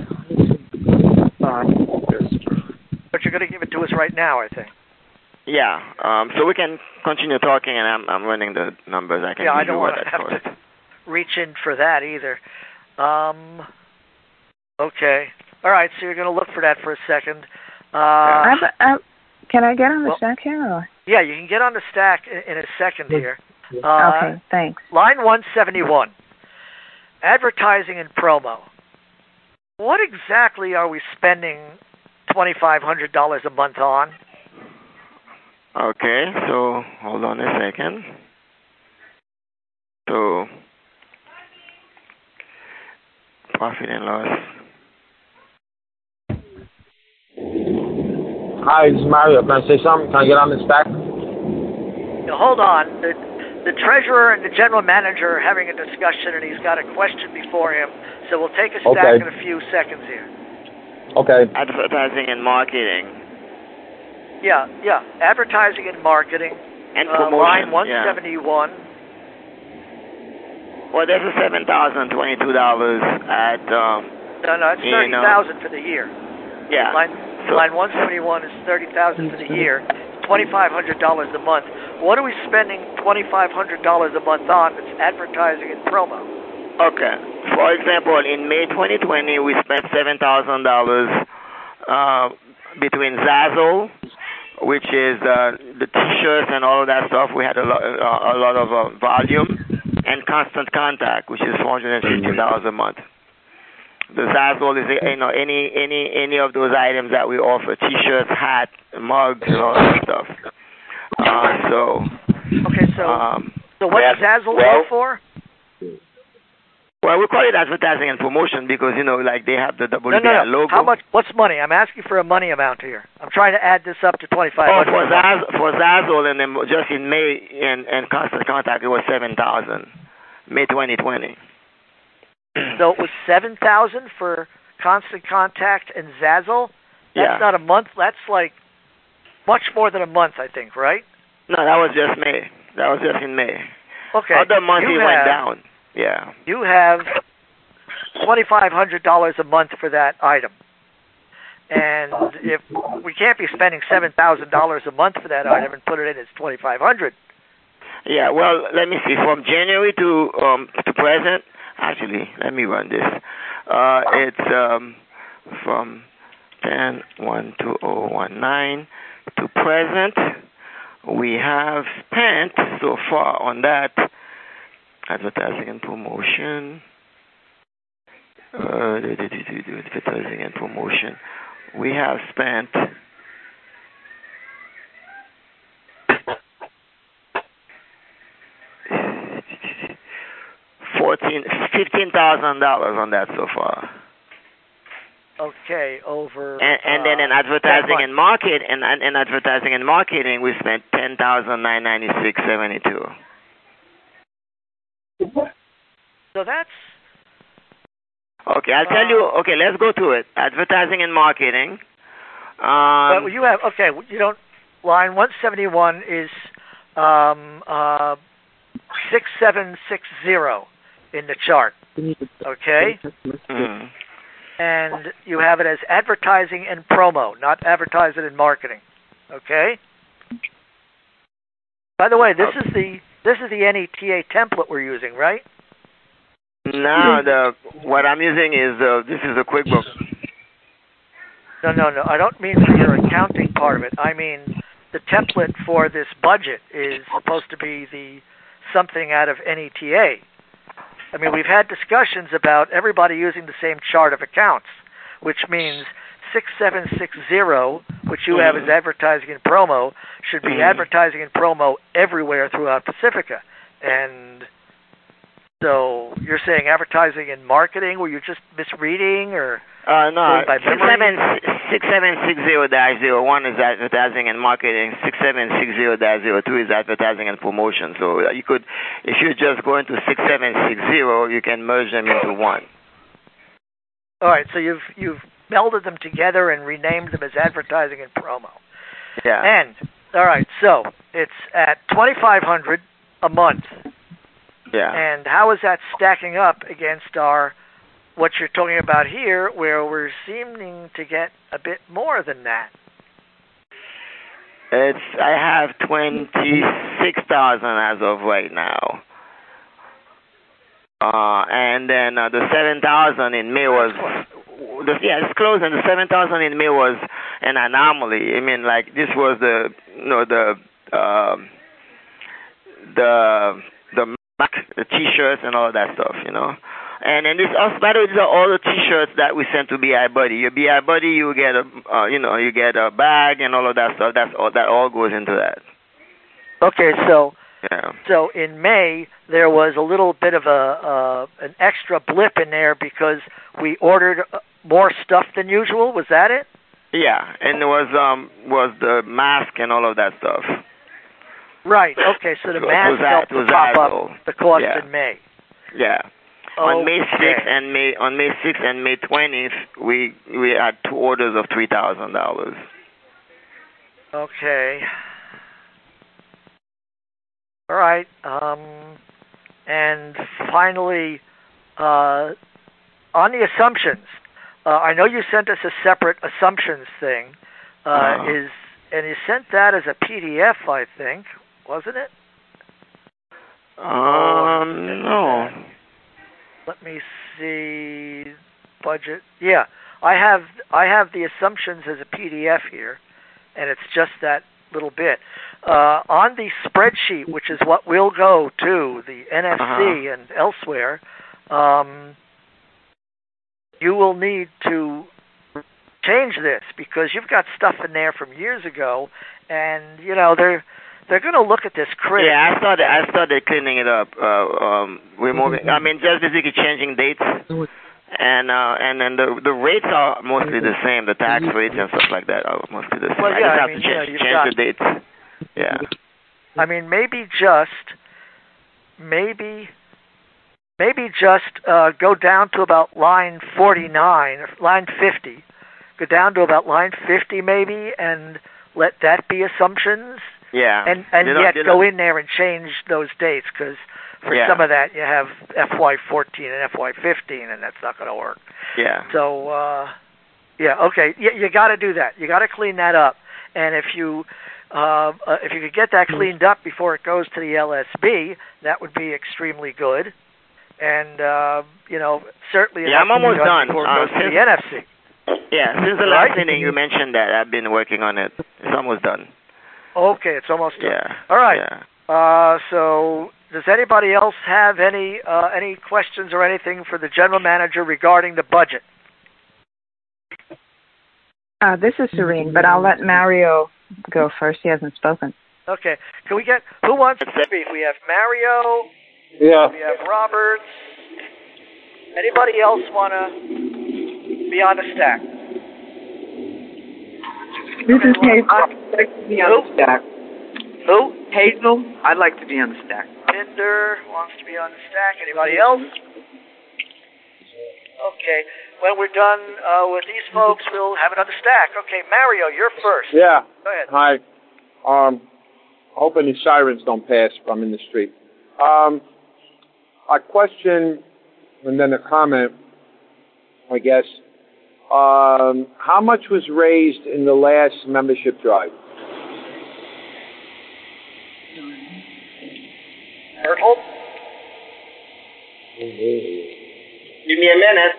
but you're going to give it to us right now, I think. Yeah. Um, so we can continue talking, and I'm I'm running the numbers. I can yeah, give I don't you what want to that have costs. to reach in for that either. Um, okay. All right, so you're going to look for that for a second. Uh, I've, I've, can I get on the well, stack here? Or? Yeah, you can get on the stack in, in a second here. Uh, Okay, thanks. Line one seventy-one, advertising and promo. What exactly are we spending twenty-five hundred dollars a month on? Okay, so hold on a second. So, profit and loss. Hi, this is Mario. Can I say something? Can I get on this back? Now, hold on. The, the treasurer and the general manager are having a discussion, and he's got a question before him. So we'll take a stack Okay. in a few seconds here. Okay. Advertising and marketing. Yeah, yeah. Advertising and marketing. And uh, promotion. Line one seventy-one. Yeah. Well, there's a seven thousand twenty-two dollars at. Um, No, no, it's you thirty know, thousand for the year. Yeah. Line So- line one seventy-one is thirty thousand for the year. Twenty-five hundred dollars a month. What are we spending twenty-five hundred dollars a month on? That's advertising and promo. Okay. For example, in May twenty twenty, we spent seven thousand dollars uh, between Zazzle, which is uh, the T-shirts and all of that stuff. We had a lot, uh, a lot of uh, volume, and Constant Contact, which is four hundred fifty dollars a month. The Zazzle is, you know, any any any of those items that we offer: T-shirts, hat, mugs, and all that stuff. Uh, so. Okay, so Um, so what does Zazzle well, go for? Well, we call it advertising and promotion because, you know, like they have the W B I No, no, no. logo. How much? What's money? I'm asking for a money amount here. I'm trying to add this up to twenty-five Oh, hundred. for Zaz, for Zazzle, and then just in May and and Constant Contact, it was seven thousand. May twenty twenty. So it was seven thousand for Constant Contact and Zazzle. That's Yeah. not a month. That's like much more than a month, I think, right? No, that was just May. That was just in May. Okay. Other months you it have, went down. Yeah. You have twenty-five hundred dollars a month for that item. And if we can't be spending seven thousand dollars a month for that item and put it in as twenty-five hundred dollars. Yeah, well, let me see. From January to um to present, actually, let me run this. Uh, it's um from ten one two oh one nine to present. We have spent so far on that advertising and promotion. Uh, advertising and promotion. We have spent fourteen, fifteen thousand dollars on that so far. Okay, over. And, and then in uh, advertising ten and market, and in, in advertising and marketing, we spent ten thousand nine ninety six seventy two. So that's. Okay, I'll tell you. Okay, let's go to it. Advertising and marketing. Um, But you have okay. You don't. Line one seventy one is um, uh, six seven six zero in the chart. Okay. mm. And you have it as advertising and promo, not advertising and marketing. Okay? By the way, this Okay. is the this is the N E T A template we're using, right? Now the what I'm using is uh, this is a QuickBooks. No, no, no. I don't mean for your accounting part of it. I mean the template for this budget is supposed to be the something out of N E T A. I mean, we've had discussions about everybody using the same chart of accounts, which means six seven six zero, which you mm-hmm. have as advertising and promo, should be mm-hmm. advertising and promo everywhere throughout Pacifica. And so you're saying advertising and marketing? Were you just misreading or uh, no, by six seven six seven six zero dash zero one is advertising and marketing. six seven six zero dash zero two is advertising and promotion. So you could, if you just go into six seven six zero, you can merge them into one. All right. So you've you've melded them together and renamed them as advertising and promo. Yeah. And all right. So it's at twenty-five hundred a month. Yeah. And how is that stacking up against our, what you're talking about here, where we're seeming to get a bit more than that? It's I have twenty-six thousand as of right now. Uh, and then uh, the seven thousand in May was, the, yeah, it's close, and the seven thousand in May was an anomaly. I mean, like, this was the, you know, the, uh, the, the the T-shirts and all that stuff, you know. And then this, also, by the way, these are all the T-shirts that we send to B I Buddy. Your B I Buddy, you get a, uh, you know, you get a bag and all of that stuff. That's all. That all goes into that. Okay, so yeah. So in May there was a little bit of a uh, an extra blip in there because we ordered more stuff than usual. Was that it? Yeah, and it was um was the mask and all of that stuff. Right. Okay. So the So it mask was that- helped it was to pop that up all. the cost Yeah. in May. Yeah. On May Okay. sixth and May on May sixth and May twentieth, we we had two orders of three thousand dollars. Okay. All right. Um, and finally, uh, on the assumptions, uh, I know you sent us a separate assumptions thing. Uh, Uh-huh. Is and you sent that as a P D F, I think, wasn't it? Um, no. Let me see. Budget. Yeah, I have I have the assumptions as a P D F here, and it's just that little bit. Uh, on the spreadsheet, which is what will go to the N F C Uh-huh. and elsewhere, um, you will need to change this because you've got stuff in there from years ago, and you know they're they're going to look at this critic. Yeah, I started. I started cleaning it up. Uh, um, removing. I mean, just basically changing dates, and uh, and then the the rates are mostly the same. The tax rates and stuff like that are mostly the same. Well, I yeah, just I have mean, to you know, change, you've change got- the dates. Yeah. I mean, maybe just, maybe, maybe just uh, go down to about line forty-nine, or line fifty. Go down to about line fifty, maybe, and let that be assumptions. Yeah. And and They don't- yet they go don't- in there and change those dates because for Yeah. some of that you have F Y fourteen and F Y fifteen, and that's not going to work. Yeah. So, uh, yeah, okay, you, you got to do that. You got to clean that up. And if you uh, uh, if you could get that cleaned up before it goes to the L S B, that would be extremely good. And uh, you know, certainly Yeah, enough I'm to be almost done. before it Uh, goes to since- the N F C. Yeah. Since the Right? last meeting you mentioned that, I've been working on it. It's almost done. Okay, it's almost done. Yeah. All right. Yeah. Uh, so, does anybody else have any uh, any questions or anything for the general manager regarding the budget? Uh, this is Serene, but I'll let Mario go first. He hasn't spoken. Okay. Can we get who wants to speak? We have Mario. Yeah. We have Roberts. Anybody else want to be on the stack? This is Hazel. I'd like to be on the stack. Who? Hazel, I'd like to be on the stack. Pinder wants to be on the stack. Anybody else? Okay. When we're done uh, with these folks, we'll have another stack. Okay, Mario, you're first. Yeah. Go ahead. Hi. Um, hoping the sirens don't pass if I'm in the street. Um, a question and then a comment, I guess. Um, how much was raised in the last membership drive? Berthold? Give me a minute.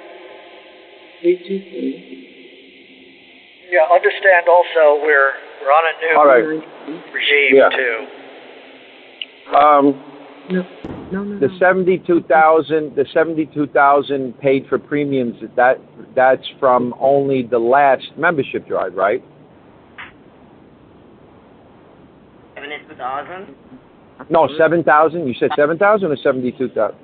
Yeah, understand also we're we're on a new All right. regime Yeah. too. Um, No, no, no. the seventy-two thousand, the seventy-two thousand paid for premiums. That that's from only the last membership drive, right? Seventy-two thousand. No, seven thousand. You said seven thousand or seventy-two thousand?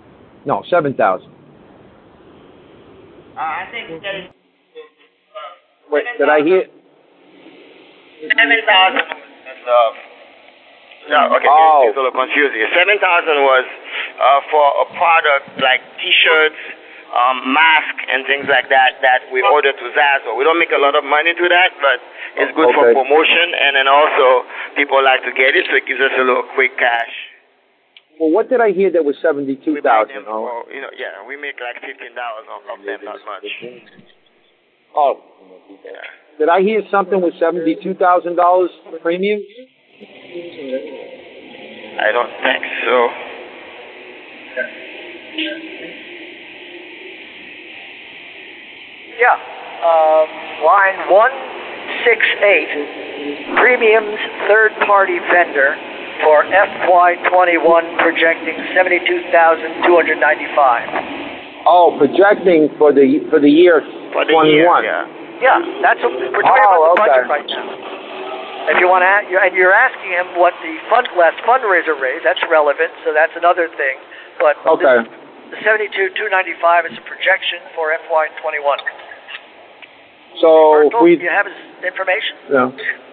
No, seven thousand. Uh, I think that is Wait, did I hear? Seven thousand. Uh, no, okay, oh. it's a little confusing. Seven thousand was uh, for a product like T-shirts, um, masks, and things like that that we ordered to Zazzle. We don't make a lot of money to that, but it's good okay. for promotion, and then also people like to get it, so it gives us a little quick cash. Well, what did I hear that was seventy-two thousand? Oh, you know, yeah, we make like fifteen dollars on of them, not much. Oh, yeah. Did I hear something with seventy-two thousand dollars premium? I don't think so. Yeah, uh, line one six eight, premiums third-party vendor for F Y twenty-one projecting seventy-two thousand two hundred ninety-five. Oh, projecting for the for the year for the twenty-one. Year, Yeah, yeah. that's what we're talking oh, about the okay. budget right now. If you want to, and you're asking him what the fund last fundraiser raised, that's relevant. So that's another thing. But okay. This, the seventy-two two ninety-five is a projection for F Y twenty-one. So Bertel, we you have his information. Yeah.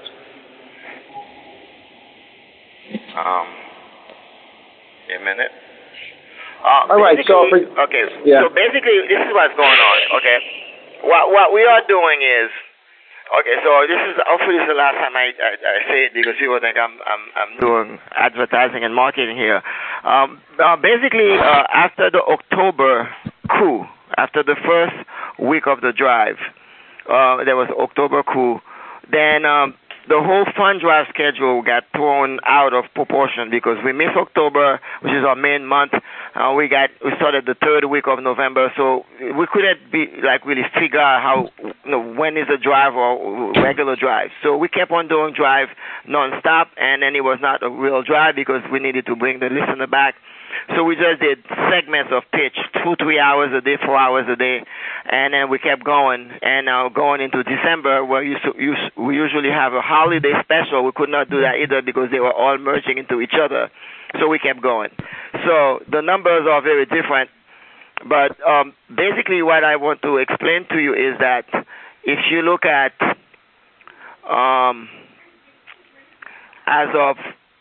Um, a minute. Uh, All right. So for, okay. Yeah. So basically, this is what's going on. Okay. What what we are doing is. Okay, so this is hopefully this is the last time I, I, I say it because people think I'm I'm I'm doing advertising and marketing here. Um, uh, basically, uh, after the October coup, after the first week of the drive, uh, there was October coup. Then um, the whole fund drive schedule got thrown out of proportion because we missed October, which is our main month. Uh, we got we started the third week of November, so we couldn't be like really figure out how you know when is a drive or regular drive. So we kept on doing drive nonstop, and then it was not a real drive because we needed to bring the listener back. So we just did segments of pitch, two, three hours a day, four hours a day, and then we kept going. And now uh, going into December, where you, you, we usually have a holiday special, we could not do that either because they were all merging into each other. So we kept going. So the numbers are very different. But um, basically what I want to explain to you is that if you look at um, as of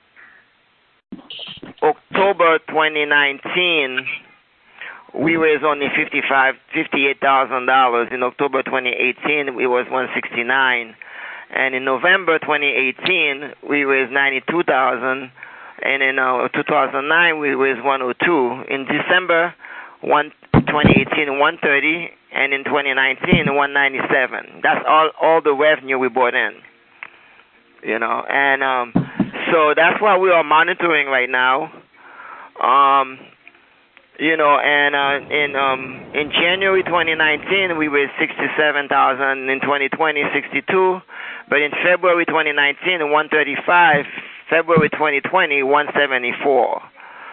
October twenty nineteen, we raised only fifty-five, fifty-eight thousand dollars. In October twenty eighteen, it was one hundred sixty-nine, and in November twenty eighteen, we raised ninety-two thousand, and in uh, two thousand nine, we raised one hundred two. In December one, twenty eighteen, one hundred thirty, and in twenty nineteen, one hundred ninety-seven. That's all all the revenue we brought in. You know, and um, so that's what we are monitoring right now. Um, you know, and uh, in um, in January twenty nineteen, we raised sixty-seven thousand. In twenty twenty, sixty-two. But in February twenty nineteen, one hundred thirty-five. February twenty twenty, one hundred seventy-four.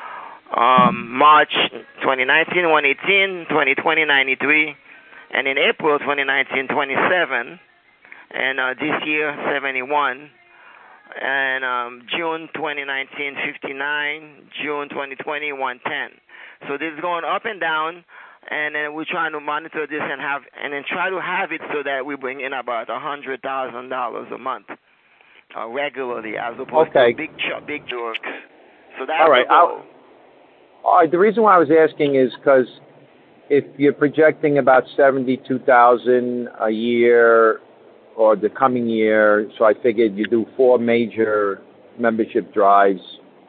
Um, March twenty nineteen, one hundred eighteen. twenty twenty, ninety-three. And in April twenty nineteen, twenty-seven. And uh, this year, seventy-one. And um, June twenty nineteen, fifty-nine. June twenty twenty, one hundred ten. So this is going up and down, and then we're trying to monitor this and have, and then try to have it so that we bring in about a hundred thousand dollars a month uh, regularly, as opposed okay. to big ch- big jerks. So that's all right. the goal. All right. The reason why I was asking is because if you're projecting about seventy-two thousand a year or the coming year, so I figured you do four major membership drives.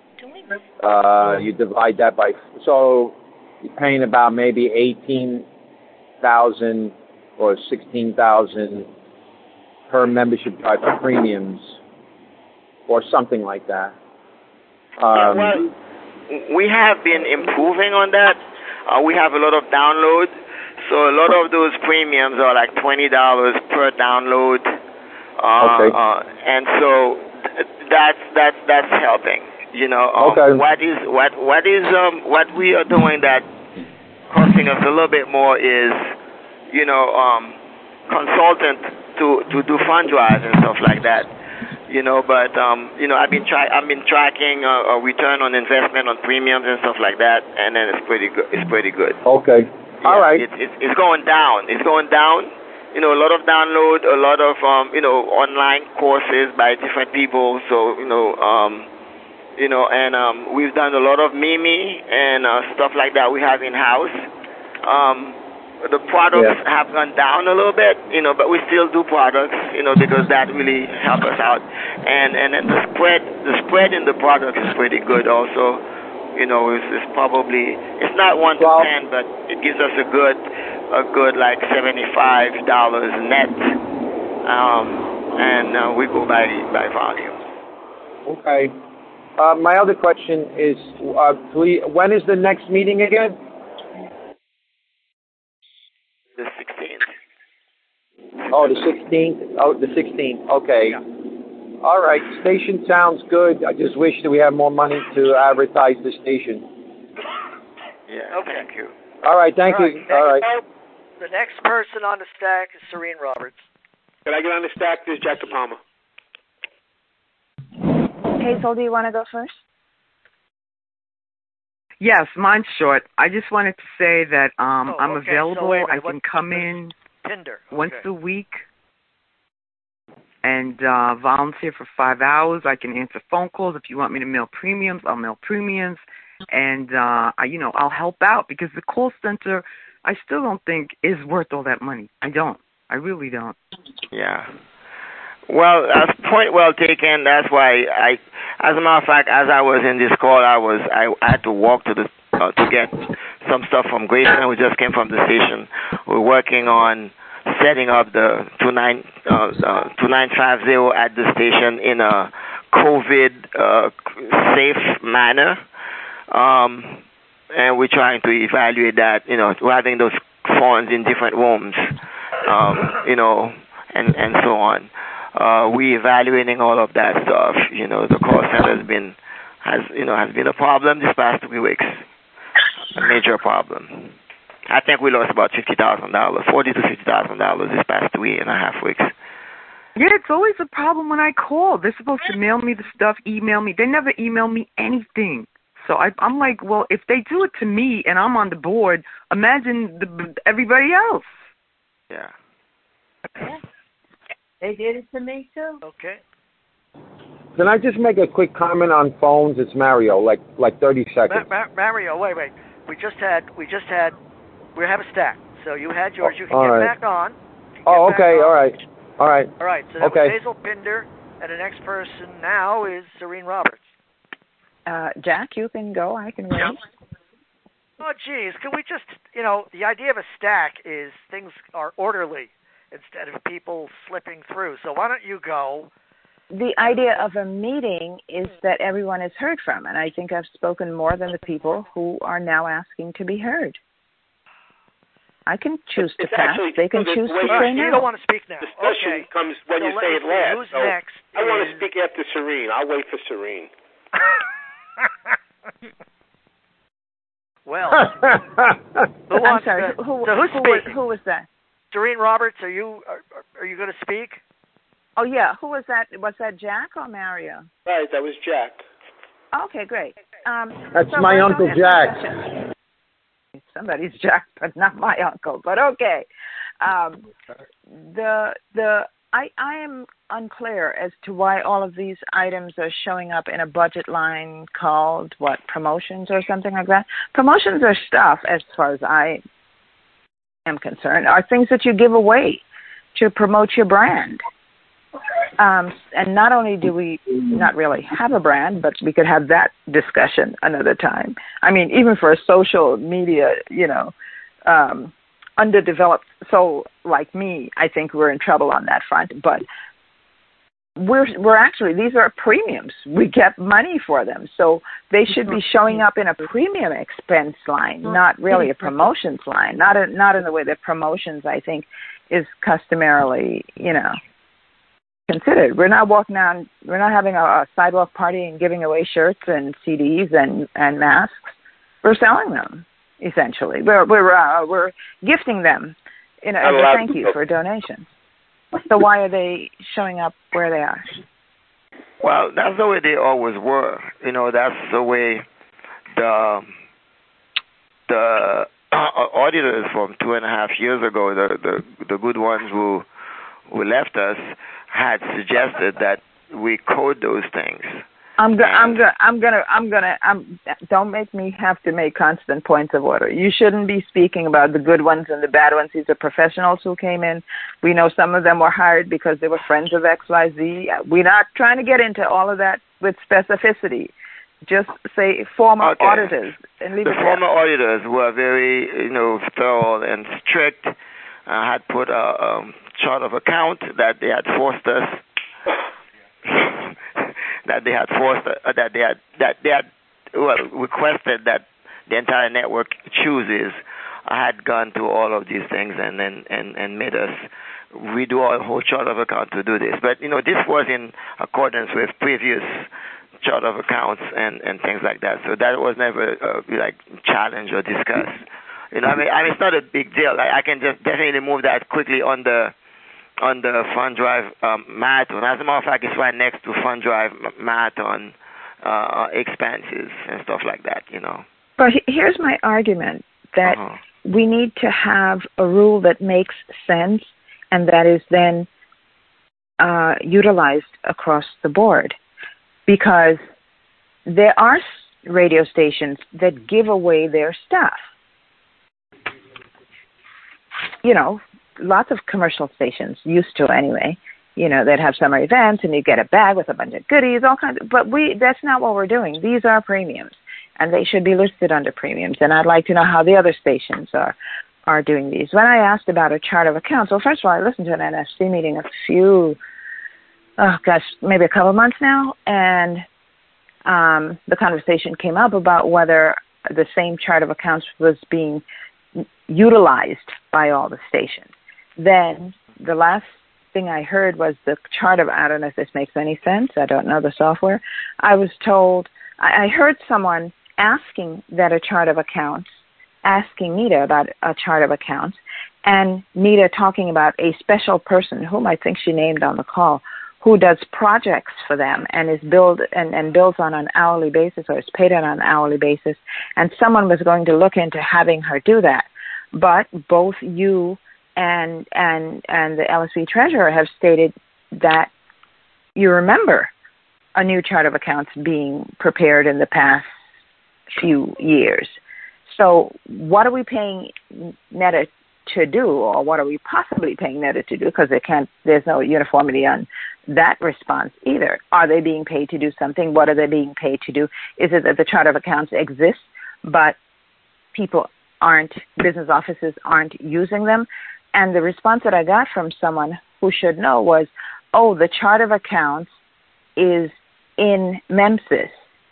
Uh, you divide that by, so you're paying about maybe eighteen thousand or sixteen thousand per membership drive for premiums, or something like that. Um, yeah, well, we have been improving on that. Uh, we have a lot of downloads, so a lot of those premiums are like twenty dollars per download. Uh, okay. Uh, and so th- that's that's that's helping. You know, um, okay. what is what what is um what we are doing that costing us a little bit more is, you know, um, consultant to to do fund drives and stuff like that. You know, but um, you know, I've been try I've been tracking a, a return on investment on premiums and stuff like that, and then it's pretty good. It's pretty good. Okay. Yeah, all right. It's, it's it's going down. It's going down, you know, a lot of download, a lot of, um, you know, online courses by different people. So, you know, um, you know, and um, we've done a lot of Mimi and uh, stuff like that we have in-house. Um, the products yeah. have gone down a little bit, you know, but we still do products, you know, because that really helps us out. And and then the spread, the spread in the product is pretty good also. You know, it's, it's probably, it's not one to well, ten, but it gives us a good, a good like seventy-five dollars net. Um, and uh, we go by by volume. Okay. Uh, my other question is, uh, please, when is the next meeting again? The sixteenth. Oh, the sixteenth. Oh, the sixteenth. Okay. Yeah. All right. Station sounds good. I just wish that we had more money to advertise the station. Yeah. Okay. Thank you. All right. Thank All you. right. All right. The next person on the stack is Serene Roberts. Can I get on the stack? This is Jack De Palma. Hazel, do you want to go first? Yes, mine's short. I just wanted to say that um, oh, I'm okay. available. So minute, I can come in Tinder. Okay. once a week and uh, volunteer for five hours. I can answer phone calls. If you want me to mail premiums, I'll mail premiums. And, uh, I, you know, I'll help out because the call center, I still don't think is worth all that money. I don't. I really don't. Yeah. Well, that's point well taken. That's why I, as a matter of fact, as I was in this call, I was I, I had to walk to the uh, to get some stuff from Grayson. We just came from the station. We're working on setting up the two nine uh, uh, two nine five zero at the station in a COVID uh, safe manner, um, and we're trying to evaluate that. You know, we're having those phones in different rooms, um, you know, and and so on. Uh, we evaluating all of that stuff. You know, the call center has been has you know has been a problem this past three weeks, a major problem. I think we lost about fifty thousand dollars, forty to fifty thousand dollars this past three and a half weeks. Yeah, it's always a problem when I call. They're supposed to mail me the stuff, email me. They never email me anything. So I, I'm like, well, if they do it to me and I'm on the board, imagine the, everybody else. Yeah. Yeah. They did it to me too. Okay. Can I just make a quick comment on phones? It's Mario, like like thirty seconds. Ma- Ma- Mario, wait, wait. We just had, we just had, we have a stack. So you had yours. You can all get right. back on. Oh, okay. On. All right. All right. All right. So that okay. was Hazel Pinder, and the next person now is Serene Roberts. Uh, Jack, you can go. I can wait. Oh, geez. Can we just, you know, the idea of a stack is things are orderly instead of people slipping through. So why don't you go? The idea of a meeting is that everyone is heard from, and I think I've spoken more than the people who are now asking to be heard. I can choose to it's pass. Actually, they can the choose to right, say no. You don't want to speak now. Discussion okay. comes when so you say it last. Who's so next? I is... want to speak after Serene. I'll wait for Serene. Well, who I'm sorry. To, who, so who's who, speaking? Who was that? Serene Roberts. Are you are, are you going to speak? Oh yeah. Who was that? Was that Jack or Mario? Right, that was Jack. Okay, great. Um, That's so my Uncle Jack. Somebody's Jack, but not my uncle. But okay. Um, the the I I am unclear as to why all of these items are showing up in a budget line called what, promotions or something like that. Promotions are stuff, as far as I am concerned, are things that you give away to promote your brand. Um, and not only do we not really have a brand, but we could have that discussion another time. I mean, even for a social media, you know, um, underdeveloped soul like me, I think we're in trouble on that front. But we're we're actually, these are premiums. We get money for them, so they should be showing up in a premium expense line, not really a promotions line. Not a, not in the way that promotions, I think, is customarily, you know, considered. We're not walking down, we're not having a, a sidewalk party and giving away shirts and C Ds and, and masks. We're selling them, essentially. We're we're uh, we're gifting them, you know, as a thank you for a donation. So why are they showing up where they are? Well, that's the way they always were. You know, that's the way the the auditors from two and a half years ago, the the, the good ones who who left us, had suggested that we code those things. I'm go- I'm go- I'm gonna I'm gonna I'm don't make me have to make constant points of order. You shouldn't be speaking about the good ones and the bad ones. These are professionals who came in. We know some of them were hired because they were friends of X Y Z. We're not trying to get into all of that with specificity. Just say former okay. auditors and leave the it there. former auditors were very you know thorough and strict. Uh, had put a um, chart of account that they had forced us. that they had forced, uh, that they had, that they had, well, requested that the entire network chooses. I had gone through all of these things and and, and, and made us redo our whole chart of account to do this. But, you know, this was in accordance with previous chart of accounts and, and things like that. So that was never, uh, like, challenged or discussed. You know, I mean, I mean, it's not a big deal. I, I can just definitely move that quickly on the on the Fund Drive um, marathon. As a matter of fact, it's right next to Fund Drive marathon uh, expenses and stuff like that, you know. But here's my argument, that uh-huh. we need to have a rule that makes sense and that is then uh, utilized across the board. Because there are radio stations that give away their stuff. You know, lots of commercial stations used to anyway, you know, that have summer events and you get a bag with a bunch of goodies, all kinds of, but we, that's not what we're doing. These are premiums and they should be listed under premiums. And I'd like to know how the other stations are, are doing these. When I asked about a chart of accounts, well, first of all, I listened to an N S C meeting a few, oh gosh, maybe a couple of months now. And um, the conversation came up about whether the same chart of accounts was being utilized by all the stations. Then the last thing I heard was the chart of, I don't know if this makes any sense, I don't know the software. I was told, I heard someone asking that a chart of accounts, asking Nita about a chart of accounts, and Nita talking about a special person, whom I think she named on the call, who does projects for them and is billed and, and bills on an hourly basis or is paid on an hourly basis, and someone was going to look into having her do that. But both you and and and the L S V treasurer have stated that you remember a new chart of accounts being prepared in the past few years. So what are we paying NETA to do, or what are we possibly paying NETA to do? Because they can't, there's no uniformity on that response either. Are they being paid to do something? What are they being paid to do? Is it that the chart of accounts exists, but people aren't, business offices aren't using them? And the response that I got from someone who should know was, oh, the chart of accounts is in Memphis,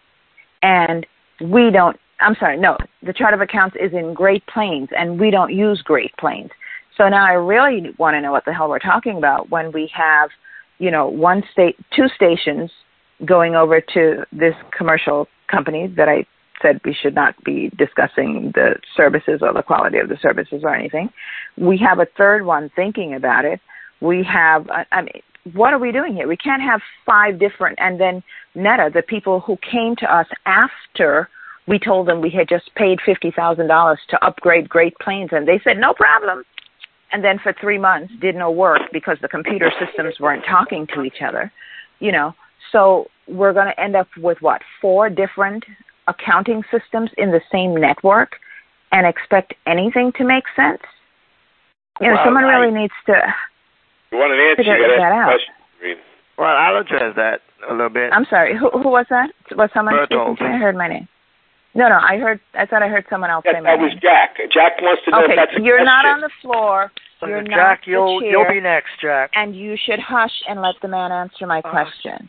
and we don't, I'm sorry, no, the chart of accounts is in Great Plains, and we don't use Great Plains. So now I really want to know what the hell we're talking about when we have, you know, one state, two stations going over to this commercial company that I said we should not be discussing the services or the quality of the services or anything. We have a third one thinking about it. We have, I mean, what are we doing here? We can't have five different, and then NETA, the people who came to us after we told them we had just paid fifty thousand dollars to upgrade Great Plains, and they said, no problem. And then for three months did no work because the computer systems weren't talking to each other, you know. So we're going to end up with, what, four different accounting systems in the same network and expect anything to make sense? You know, well, someone really I, needs to you want an answer, figure you that out. Question, well, I'll address that a little bit. I'm sorry. Who, who was that? Was someone Berthold. speaking to me? I heard my name. No, no, I heard. I thought I heard someone else that, say my name. That was name. Jack. Jack wants to know okay, if that's a you're question. not on the floor. So you're Jack, not you'll the chair, you'll be next, Jack. and you should hush and let the man answer my uh, question.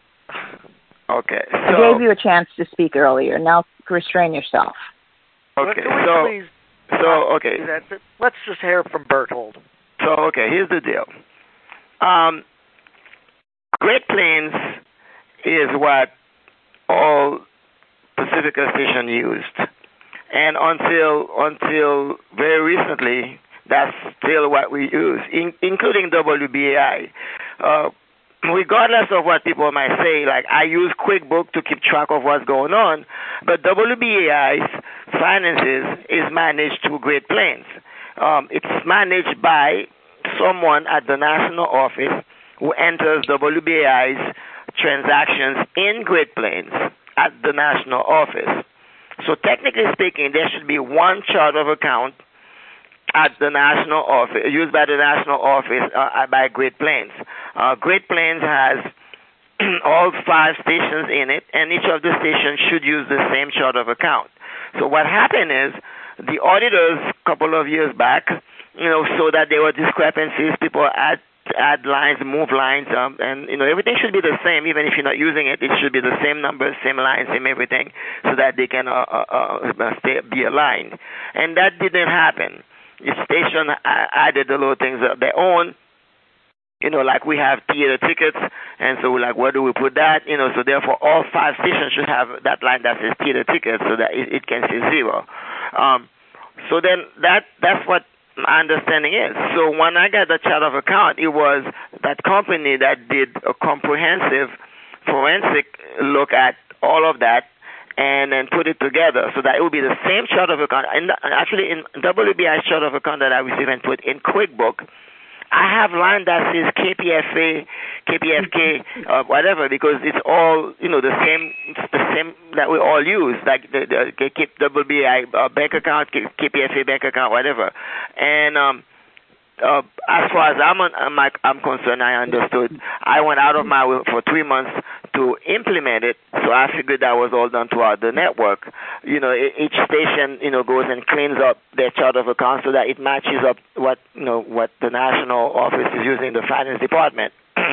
Okay. So, I gave you a chance to speak earlier. Now restrain yourself. Okay. Can we so, please so okay. That? Let's just hear from Berthold. So okay, here's the deal. Um, Great Plains is what all Pacifica station used. And until until very recently, that's still what we use, in, including W B A I. Uh, regardless of what people might say, like I use QuickBook to keep track of what's going on, but W B A I's finances is managed through Great Plains. Um, it's managed by someone at the national office who enters W B A I's transactions in Great Plains at the national office. So technically speaking, there should be one chart of account at the national office, used by the national office uh, by Great Plains. Uh, Great Plains has all five stations in it, and each of the stations should use the same chart of account. So what happened is the auditors a couple of years back, you know, so that there were discrepancies, people add add lines, move lines, um, and, you know, everything should be the same. Even if you're not using it, it should be the same numbers, same lines, same everything, so that they can uh, uh, uh, stay, be aligned. And that didn't happen. The station added the little things of their own. You know, like we have theater tickets, and so we're like, where do we put that? You know, so therefore all five stations should have that line that says theater tickets, so that it, it can say zero. Um, so then that that's what my understanding is. So when I got the chart of account, it was that company that did a comprehensive forensic look at all of that and then put it together so that it would be the same chart of account. And actually, in W B I's chart of account that I received and put in QuickBook, I have line that says K P F A, K P F K, uh, whatever, because it's all, you know, the same, it's the same that we all use, like the, the W B I uh, bank account, K P F A bank account, whatever. And um, uh, as far as I'm, I'm, I'm concerned, I understood. I went out of my way for three months to implement it, so I figured that was all done throughout the network. You know, each station, you know, goes and cleans up their chart of accounts so that it matches up what, you know, what the national office is using, the finance department.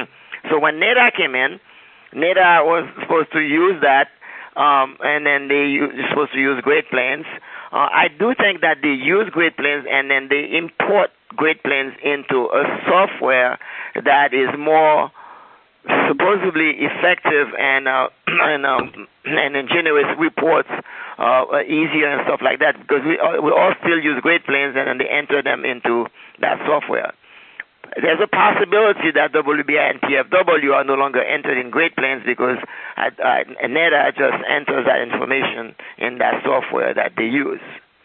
So when NADA came in, NADA was supposed to use that, um, and then they were supposed to use Great Plains. Uh, I do think that they use Great Plains and then they import Great Plains into a software that is more supposedly effective and uh, and um, and then generates reports uh, easier and stuff like that, because we all, we all still use Great Plains and then they enter them into that software. There's a possibility that W B I and P F W are no longer entered in Great Plains because uh, uh, NADA just enters that information in that software that they use.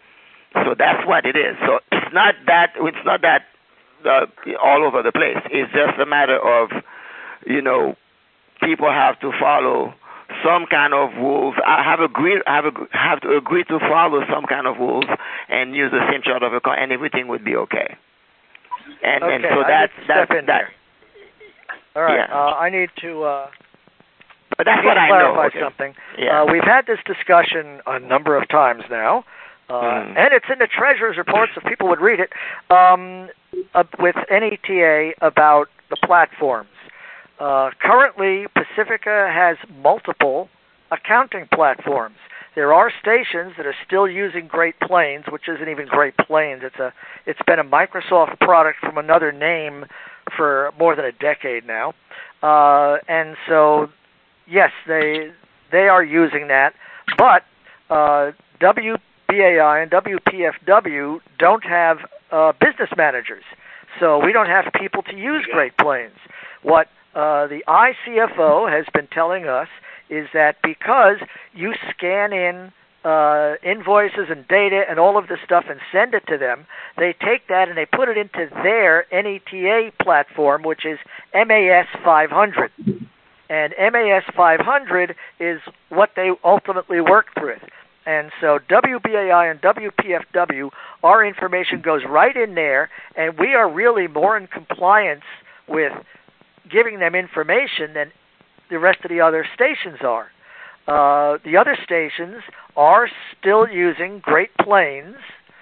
So that's what it is. So it's not that it's not that uh, all over the place. It's just a matter of, you know, people have to follow some kind of rules. I have agreed, have a, have to agree to follow some kind of rules and use the same chart of account, and everything would be okay. And, okay, and so I that need to that step in that. there. All right, Yeah. uh, I need to. Uh, but that's what I I know. clarify Okay. something. Yeah. Uh, we've had this discussion a number of times now, uh, mm. and it's in the treasurer's reports, if people would read it, um, uh, with N E T A about the platforms. Uh, currently, Pacifica has multiple accounting platforms. There are stations that are still using Great Plains, which isn't even Great Plains. It's a, it's been a Microsoft product from another name for more than a decade now. Uh, and so, yes, they they are using that, but uh, W B A I and W P F W don't have uh, business managers, so we don't have people to use Great Plains. What Uh, the I C F O has been telling us is that because you scan in uh, invoices and data and all of this stuff and send it to them, they take that and they put it into their N E T A platform, which is M A S five hundred. And M A S five hundred is what they ultimately work with. And so W B A I and W P F W, our information goes right in there, and we are really more in compliance with giving them information than the rest of the other stations are. Uh, the other stations are still using Great Plains,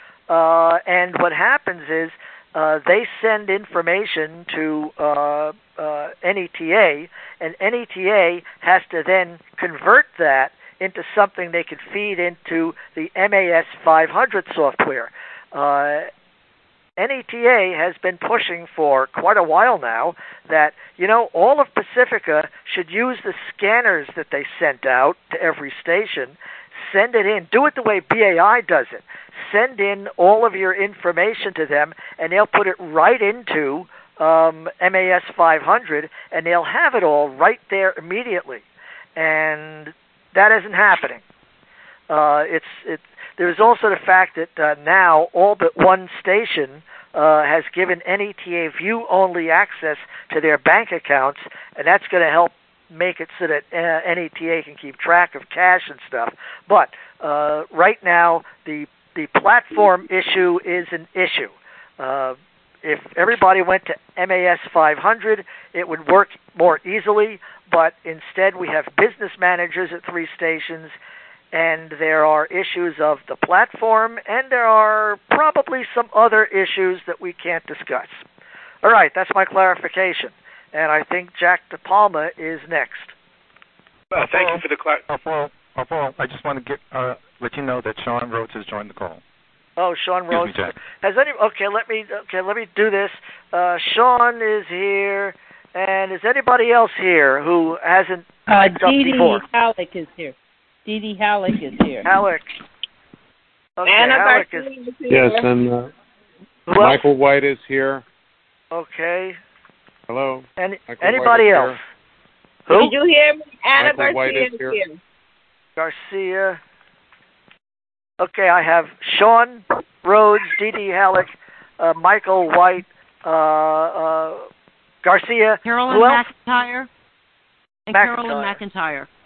uh, and what happens is uh, they send information to uh, uh, N E T A, and N E T A has to then convert that into something they can feed into the M A S five hundred software. Uh, N E T A has been pushing for quite a while now that, you know, all of Pacifica should use the scanners that they sent out to every station, send it in, do it the way B A I does it. Send in all of your information to them, and they'll put it right into um, M A S five hundred, and they'll have it all right there immediately. And that isn't happening. Uh, it's it's there's also the fact that uh, now all but one station uh, has given N E T A view-only access to their bank accounts, and that's going to help make it so that uh, N E T A can keep track of cash and stuff. But uh, right now, the the platform issue is an issue. Uh, if everybody went to M A S five hundred, it would work more easily, but instead we have business managers at three stations, and there are issues of the platform, and there are probably some other issues that we can't discuss. All right, that's my clarification. And I think Jack DePalma is next. Uh, thank you for the clar- Paul, Paul, I just want to get uh, let you know that Sean Rhodes has joined the call. Oh, Sean Rhodes. Excuse me, Jack. Has any? Okay, let me. Okay, let me do this. Uh, Sean is here, and is anybody else here who hasn't Uh, typed up Dee Dee before? Halleck is here. Dee Dee Halleck is here. Halleck. Okay, Anna Halleck Garcia is. is here. Yes, and uh, Who Michael else? White is here. Okay. Hello. Any, Michael anybody White is else? Who? Did you hear me? Anna Michael White Garcia is is here. here. Garcia. Okay, I have Sean Rhodes, Dee Dee Halleck, uh, Michael White, uh, uh, Garcia. Carolyn Who else? McIntyre. And McIntyre. Carolyn McIntyre.